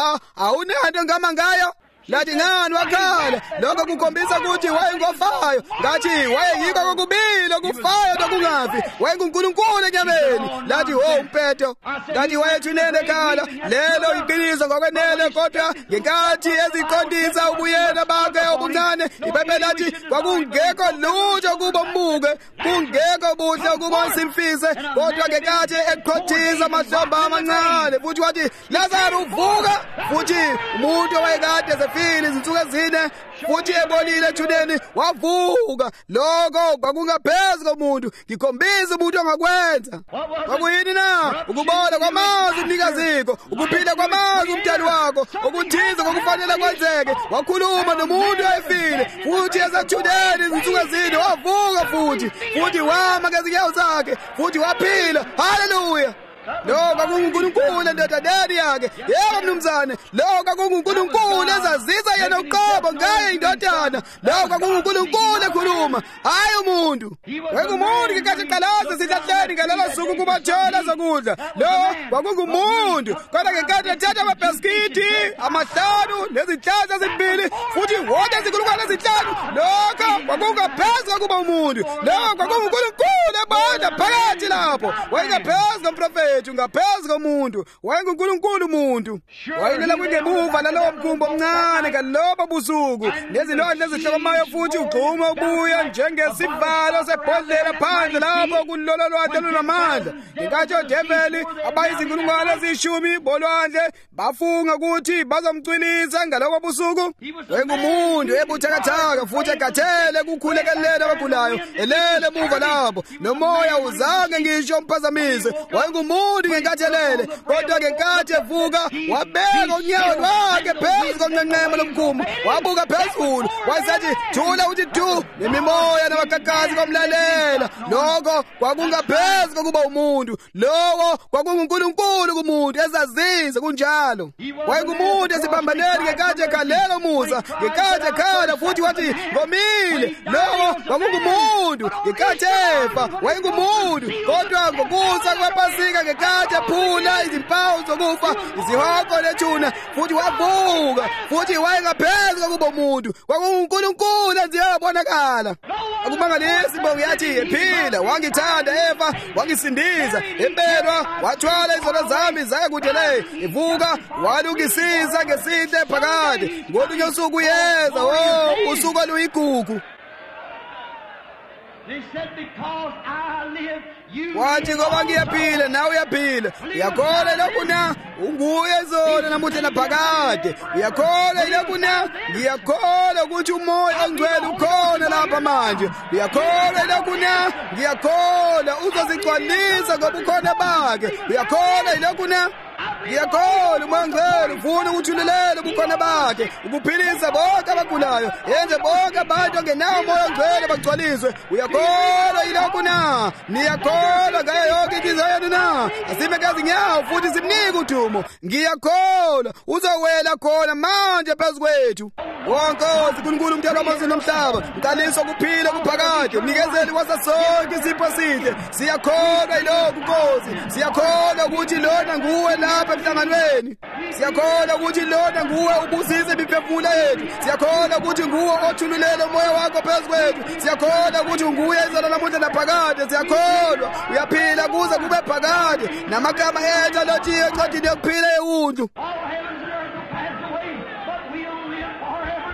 awunanto ngama ngayo. Lathi ngani wakhala? Lokho kukhombisa ukuthi wayengofayo. Ngathi wayeyiko kokubili okufayo nokungafi. WayenguNkulunkulu enyameni. Lathi umpetho. Ngathi wayethunene ekhala. Lelo iqiniso ngokwenele, kodwa ngenkathi eziqondisa ubuyena bakhe obuncane iBhayibheli lathi kwakungekho lutho kubo mbuke, kungekho buhle ukuba simfise, kodwa ngenkathi eqhothiza amahlombe amancane. Futhi wathi Lazaro uvuka. Futhi umuntu owayekade zefile izinsuku ezine futhi ebonile ethuneni wavuka. Lokho kwakungaphezu komuntu, ngikhombisa umuntu angakwenza. Kwakuyini na? Ukubona kwamazwi umnikaziko, ukuphila kwamazwi umdali wakho, ukuthiza kokufanele kwenzeke. Wakhuluma nomuntu oyefile futhi esathuneni izinsuku ezine wavuka futhi wama ngezinyawo zakhe futhi waphila. Haleluya! Lo kwakunguNkulunkulu endodadeni yakhe. Yebo mnumzane, lo kwakunguNkulunkulu ezazisa yena uqobo ngaye indodana. Lo kwakunguNkulunkulu ekhuluma, hayi umuntu. Wayengumuntu ngenkathi eqalaza sihlahleni ngalelo suku kubathola zokudla. Lo kwakungumuntu, kodwa ngenkathi ethatha amabhasikiti amahlanu nezinhlanzi ezimbili futhi wonke izinkulungwane ezinhlanu, lokho kwakungaphezu kokuba umuntu. Lo kwakunguNkulunkulu ebona phakathi lapho. Wayengaphezu komprofeti, ngaphezu komuntu. WayenguNkulunkulu umuntu. Wayelela kungemuva lalowo mkhumbi omncane ngalobo busuku nezinodla ezihlokomayo futhi ugxuma ubuya njengesivalo sebhodlela phandle lapho kulolo lwandle olunamandla. Ngenkathi odeveli abayizinkulungwane eziyishumi bolwandle bafunga ukuthi bazomcwilisa ngalobo busuku. Wayengumuntu ebuthakathaka futhi egathele kukhulekelele abagulayo, elele emuva labo, nomoya uzange ngisho umphazamise. Wayengumuntu ngenkathi elele, kodwa ngenkathi evuka wabeka unyawo lwakhe phezu konqenqema lomkhumbi, wabuka phezulu, wayesethi thula uthi du, nemimoya namagagasi komlalela. Lokho kwakungaphezu kokuba umuntu. Lokho kwakunguNkulunkulu kumuntu ezazise kunjalo. Wayengumuntu esibambaneni ngenkathi ekhalela umusa, ngenkathi ekhala futhi wathi ngomile. Lokho kwakungumuntu ngenkathi efa. Wayengumuntu, kodwa ngokusa kwaPasika ngenkathi ephula izimpawu zokufa, izihoko lethuna futhi wavuka. Futhi wayengaphezu kokuba umuntu. KwakunguNkulunkulu enziwe wabonakala. Akumangalisi imbongo yathi ephila, wangithanda Eva, wangisindiza, empelwa wathwala izono zami zaya kude le. Evuka walungisiza ngesihle phakade. Ngolunye usuku uyeza, usuku oluyigugu. Wathi ngoba ngiyaphila nawe uyaphila. Uyakholwa lokhu na? Unguye zona namuhla naphakade. Uyakholwa lokhu na? Ngiyakholwa ukuthi umoya ongcwele ukhona lapha manje. Uyakholwa lokhu na? Ngiyakholwa uzozigcwalisa ngobukhona bakhe. Uyakholwa lokhu na? Ngiyakholwa umoya ongcwele ufuna ukuthululela ubukhona bakhe, ukuphilisa bonke abagulayo, yenze bonke abantu ongenawo umoya ongcwele bagcwaliswe. Uyakholwa yilokhu na? Niyakholwa ngayo yonke inhliziyo yenu na? Asime ngezinyawo futhi simnike udumo. Ngiyakholwa uzowela khona manje phezu kwethu. Nkosi uNkulunkulu umdali wamazulu nomhlaba, mqalisa ukuphila kuphakade, umnikezeli wasasonke isipho sihle. Siyakholwa yilokhu Nkosi. Siyakholwa ukuthi lona nguwe lapha emhlanganweni. Siyakholwa ukuthi lona nguwe ubusise imiphefumulo yethu. Siyakholwa ukuthi nguwe othululela umoya wakho phezu kwethu. Siyakholwa ukuthi unguye izolo namuhla naphakade. Siyakholwa uyaphila kuze kube phakade, namagama ethu alothiwe encwadini yokuphila yewundlu.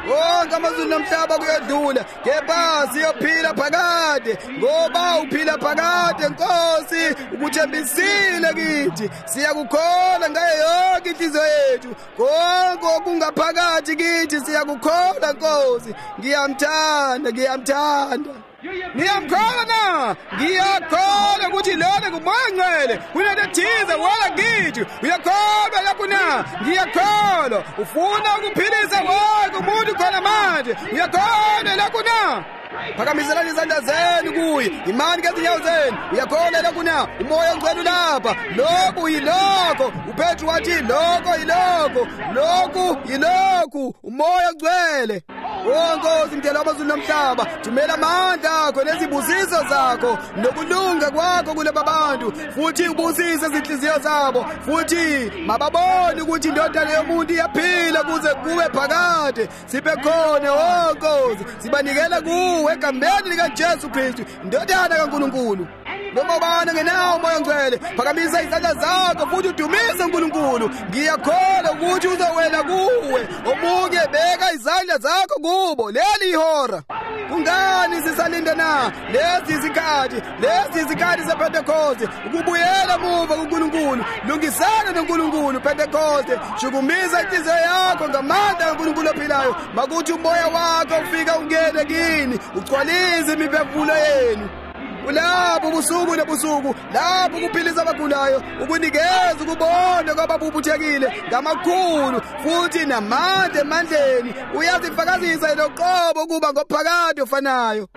wonke amazulu nomhlaba kuyadlula, kepha siyophila phakade, ngoba uphila phakade Nkosi, ukuthembisile kithi. Siyakukholwa ngayo yonke inhliziyo yethu, konke okungaphakathi kithi siyakukholwa Nkosi. Ngiyamthanda, ngiyamthanda. Ngiyamkhona, ngiyakholwa ukuthi lona nguMoya Ngcwele unethize wala kithi. Uyakholwa yakho na? Ngiyakholwa ufuna ukuphilisa wonke umuntu khona manje. Uyakholwa lakho na? Phakamiselani izandla zenu kuye, imani ngezinyawo zenu. Uyakholwa lakho na? uMoya Ngcwele lapha. Lokhu yilokho uPetru wathi, lokho yilokho, lokhu yilokhu uMoya Ngcwele. Nkosi, mdela wamazulu nomhlaba, thumela amandla akho nezibusiso zakho nokulunga kwakho kulaba bantu, futhi ubusise izinhliziyo zabo, futhi mababone ukuthi indodana yomuntu iyaphila kuze kube phakade. Siphe khona Nkosi, sibanikela kuwe egameni likaJesu Kristu, indodana kaNkulunkulu. Noma ubani ngenawo uMoya Ngcwele, phakamisa izandla zakho futhi udumise uNkulunkulu. Ngiyakholwa ukuthi uzowela kuwe. Omunye beka izandla zakho kubo leli ihora. Kungani sisalinde na lezi izikhathi zePentecoste, ukubuyela muva kuNkulunkulu? Lungisana noNkulunkulu Pentecoste, shukumisa inhliziyo yakho ngamandla kaNkulunkulu ophilayo, makuthi umoya wakho ufika ungene kini, ugcwalise imiphefumulo yenu. Kulapho ubusuku nobusuku, lapho kuphilisa abagulayo, ukunikeza ukubona kwababubhuthekile ngamakhulu, futhi namandla emandleni. Uyazifakazisa loqobo ukuba ngophakade ofanayo.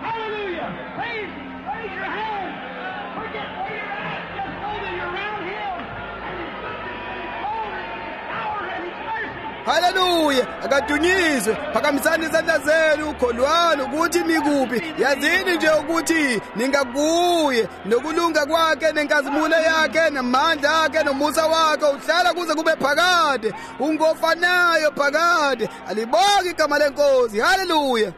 Haleluya, akadunyizwe. Phakamisani izandla zenu, kholwani ukuthi nikuphi. Yazini nje ukuthi ningakuye, nokulunga kwakhe, nenkazimulo yakhe, namandla akhe, nomusa wakhe uhlala kuze kube phakade. Ungofanayo phakade. Alibonge igama leNkosi. Haleluya.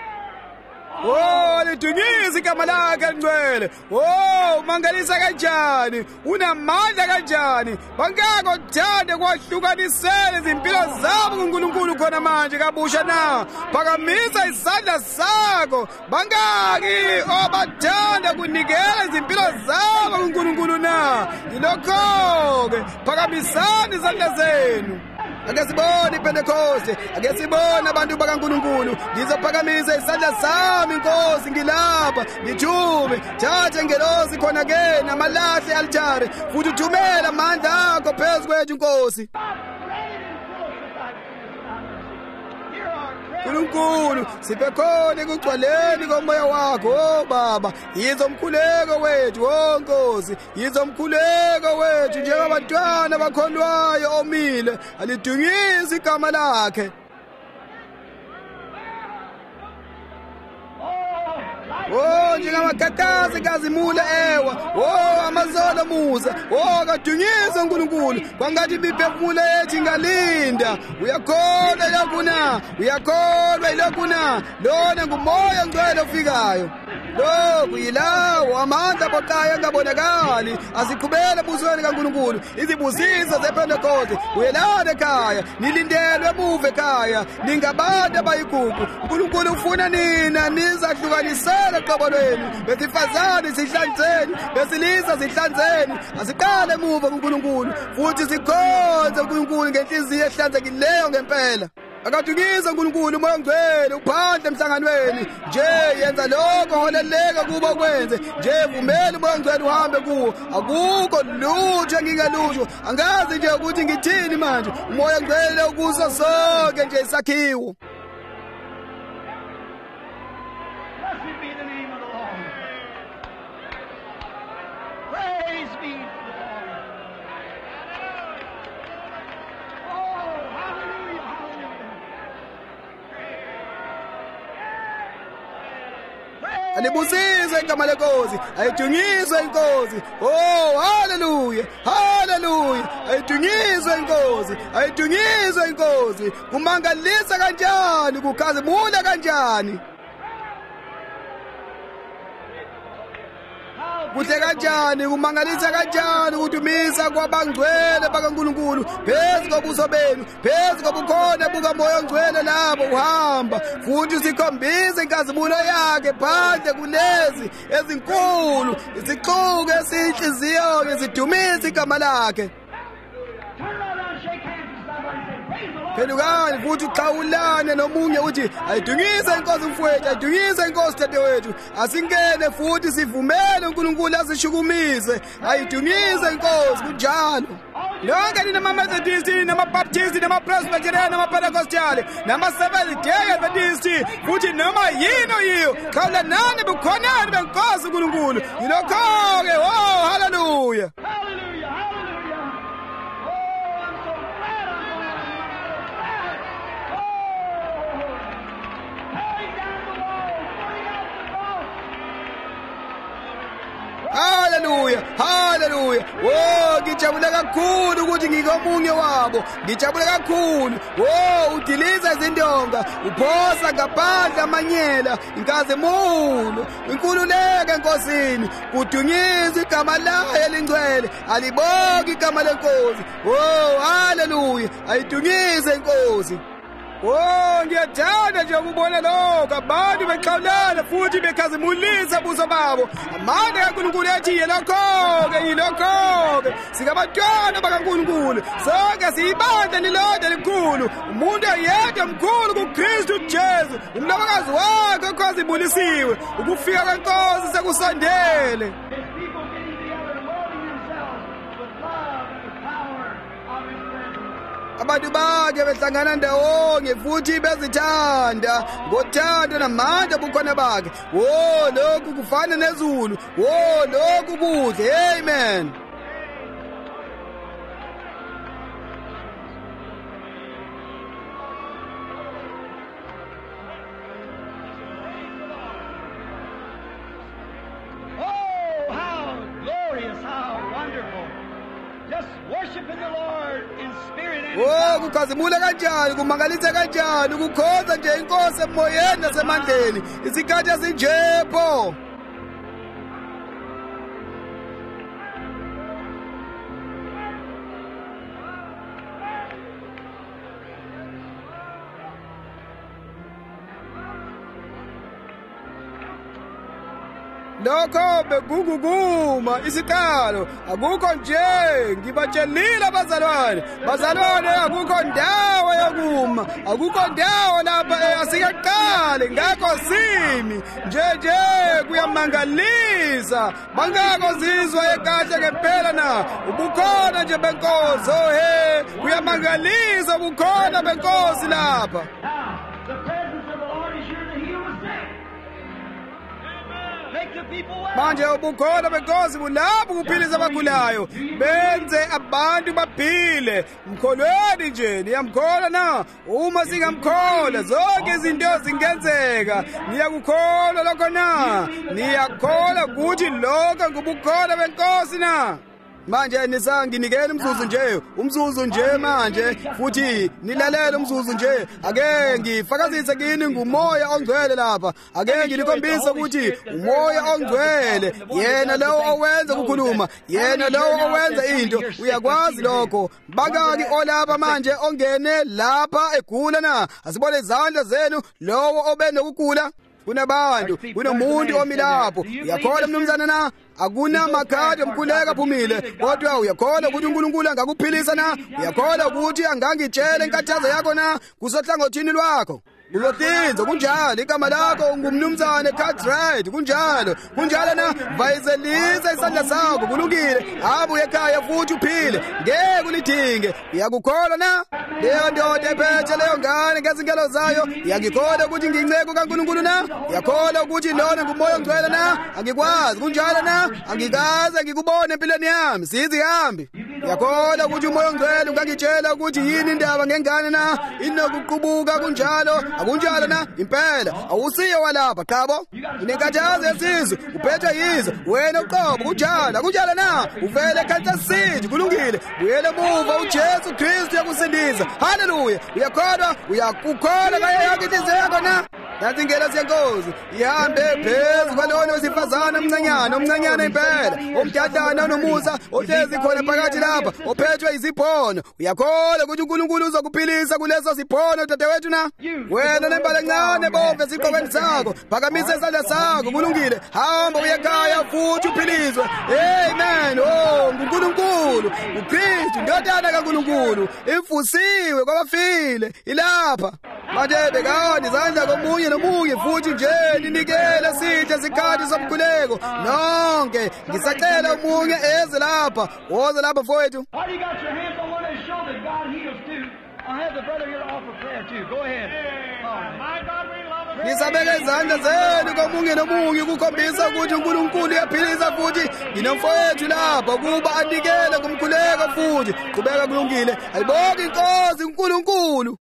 Lidunyise igama lakhe Ngcwele. Mangalisa kanjani, unamandla kanjani. Bangako uthande kwahlukanisela izimpilo zabo kuNkulunkulu khona manje kabusha na. Phakamisa izandla zakho. Bangaki obathanda kunikela izimpilo zabo kuNkulunkulu na. Yilokho-ke, phakamisani izandla zenu. Ake sibone iPentecoste, ake sibone abantu bakaNkulunkulu. Ngizophakamisa izandla zami Nkosi, ngilapha, ngithume. Thathe ngelosi khona-ke namalahle e-altare, futhi uthumela amandla akho phezu kwethu Nkosi. Nkulunkulu, siphe khona ekugcwaleni komoya wakho, Baba. Yizo umkhuleko wethu, Nkosi. Yizo umkhuleko wethu njengabantwana bakholwayo omile. Alidunyise igama lakhe. Njengamakakasi kazimule ewa. Amazolo musa. Kadunyise uNkulunkulu. Kwangathi imiphefumulo yethu ingalinda. Uyakholwa yakuna. Uyakholwa ilokuna. Lona nguMoya Ngcwele ofikayo. Lokhu yilawo amandla aphoqayo angabonakali, asiqhubele ebusweni kaNkulunkulu. Izibusiso zePentecoste, uyelana ekhaya, nilindelwe emuva ekhaya, ningabantu abayigugu. uNkulunkulu ufuna nina nizahlukanisele qobo lwenu. Besifazane sihlanzeni, besilisa sihlanzeni. Asiqale emuva kuNkulunkulu, futhi sikhonze uNkulunkulu ngenhliziyo ehlanzekileyo ngempela. Akadunyise uNkulunkulu uMoya Ngcwele uphandle emhlanganweni. Nje yenza lokho holeleka kubo kwenze. Nje vumela uMoya Ngcwele uhambe kuwo. Akukho lutho engingalusho. Angazi nje ukuthi ngithini manje. uMoya Ngcwele ukuso sonke nje isakhiwo. Blessed be the name of the Lord. Praise be to the Lord. Oh, hallelujah, hallelujah. Alibusise igama leNkosi, ayidunyiswe iNkosi. Haleluya, haleluya. Ayidunyiswe iNkosi, ayidunyiswe iNkosi. Kumangalisa kanjani, kukhazimula kanjani. kuhle kanjani, kumangalisa kanjani ukudumisa kwabangcwele bakaNkulunkulu phezu kobuso benu, phezu kobukhona bukaMoya oNgcwele lapho uhamba, futhi usikhombise inkazimulo yakhe phandle kulezi ezinkulu izixuku ezinhliziyo ezidumisa igama lakhe. Phendukani futhi uxawulane nomunye uthi ayidungise inkosi mfowethu, ayidungise inkosi dadewethu. Asingene futhi sivumele uNkulunkulu asishukumise, ayidungise inkosi kunjalo. Lonke nina ma-Methodist, nama-Baptist, nama-Presbyterian, nama-Pentecostal, nama-Seventh Day Adventist, futhi noma yino yiyo, xawulanani bukhonani benkosi uNkulunkulu. Yilokho-ke, oh hallelujah. Hallelujah, hallelujah. Oh, ngijabule kakhulu ukuthi ngikomunye wabo. Ngijabule kakhulu. Oh, udiliza izindonga, uphosa ngaphandle amanyela, inkazimulo, inkululeko enkosini, kudunyiswa igama layo elingcwele, alibonge igama lenkosi. Oh, hallelujah. Ayidunyise inkosi. Oh, ngiyathanda nje ukubona lokho abantu bexawulana futhi bekhazimulisa ubuso babo. Amandla kaNkulunkulu ethi yilokho-ke, yilokho-ke. Singabantwana bakaNkulunkulu, sonke siyibandla lilodwa elikhulu, umuntu oyedwa mkhulu kuKristu Jesu, umlobokazi wakhe okhazimulisiwe. Ukufika kwenkosi sekusondele. Abantu bakhe behlangana ndawonye futhi bezithanda ngothando namandla bukhona bakhe. Oh, lokhu kufana nezulu. Oh, lokhu kuhle. Amen. Oh, how glorious, how wonderful. Just worshiping the Lord in spirit and in Oh, power. kukhazimula kanjani, kumangalisa kanjani, ukukhonza nje inkosi emoyeni nasemandleni, isikhathi esinjepho. Lokho bekuguguma isiqalo, akukho nje, ngibatshelile abazalwane. Bazalwane, akukho ndawo yokuma, akukho ndawo lapha asikeqale, ngakho simi nje kuyamangalisa. Bangako zizwa ekahle ngempela na, ubukhona nje benkosi. Oh he, kuyamangalisa ubukhona benkosi lapha. Now, the presence of the Lord is here to heal the sick. Make the people well. Manje ubukhona benkosi bulapho kuphilisa abagulayo, benze abantu baphile. Mkholweni nje, niyamkhola na? Uma singamkhola zonke izinto zingenzeka. Niyakukholwa lokho na? Niyakholwa ukuthi lokho ngubukhona benkosi na? Manje nisanginikele umzuzu nje manje, futhi nilalele umzuzu nje. Ake ngifakazise kini nguMoya oNgcwele lapha. Ake ngilikhombisa ukuthi uMoya oNgcwele yena lowo owenza ukukhuluma, yena lowo owenza into. Uyakwazi lokho. Bakaki olapha manje ongene lapha egula na? Asibone izandla zenu lowo obenokugula. Kunabantu, kunomuntu omilapho. Uyakholwa mnumzana na? Akuna makhadi omkhuleko aphumile, kodwa uyakholwa ukuthi uNkulunkulu angakuphilisa na? Uyakholwa ukuthi angangitshela inkathazo yakho na kusohlangothini lwakho? Uzothinza kunjalo, igama lakho ngumnumzane Cartwright, kunjalo na? Vayizelisa isandla sakho, kulungile. Abuye ekhaya futhi uphile, ngeke ulidinge. Uyakukholwa na? Leyo ndoda ephethe leyo ngane ngezingelo zayo, uyakukholwa ukuthi ngiyinceke kaNkulunkulu na? Uyakholwa ukuthi lona nguMoya oNgcwele na? Angikwazi kunjalo na? Angikaze ngikubone empilweni yami, sizihambi. Uyakholwa ukuthi uMoya oNgcwele ungangitshela ukuthi yini indaba ngengane na? Inokuqubuka kunjalo, akunjalo na? Impela awusiyo walapha qhabo. Unenkathazo yesizwe, uphethwe yizo, wena uqobo kunjalo na? Uvele eKansas City, kulungile. Buyele emuva, uJesu Kristu yakusindisa. Hallelujah. Uyakholwa, uyakukholwa ngayo yonke inhliziyo yakho na? Nansi ingelosi yenkosi ihambe phezu kwalona wesifazane omncanyana impela, omdadana onomusa, ohlezi khona phakathi lapha, ophethwe izibhono. Uyakholwa ukuthi uNkulunkulu uzokuphilisa kulezo zibhono, dadewethu na? Wena nembala encane bomvu esiqokweni sakho, phakamisa isandla sakho, kulungile. Hamba uye ekhaya futhi uphilizwe. Amen. Oh, uNkulunkulu, uKristu, indodana kaNkulunkulu, imfusiwe kwabafile, ilapha. Manje bekani izandla komunye nomunye futhi nje ninikele sithe isikhathi somkhuleko nonke. Ngisacela umunye eze lapha. Woza lapha mfowethu. Why do you got your hands on one and show that God heals too? I'll have the brother here to offer prayer too. Go ahead. My God, we love him. Nisabeke izandla zenu komunye nomunye ukukhombisa ukuthi uNkulunkulu uyaphilisa futhi nginomfowethu lapha kuba anikele kumkhuleko futhi. Qhubeka kulungile. Ayibonge inkosi uNkulunkulu.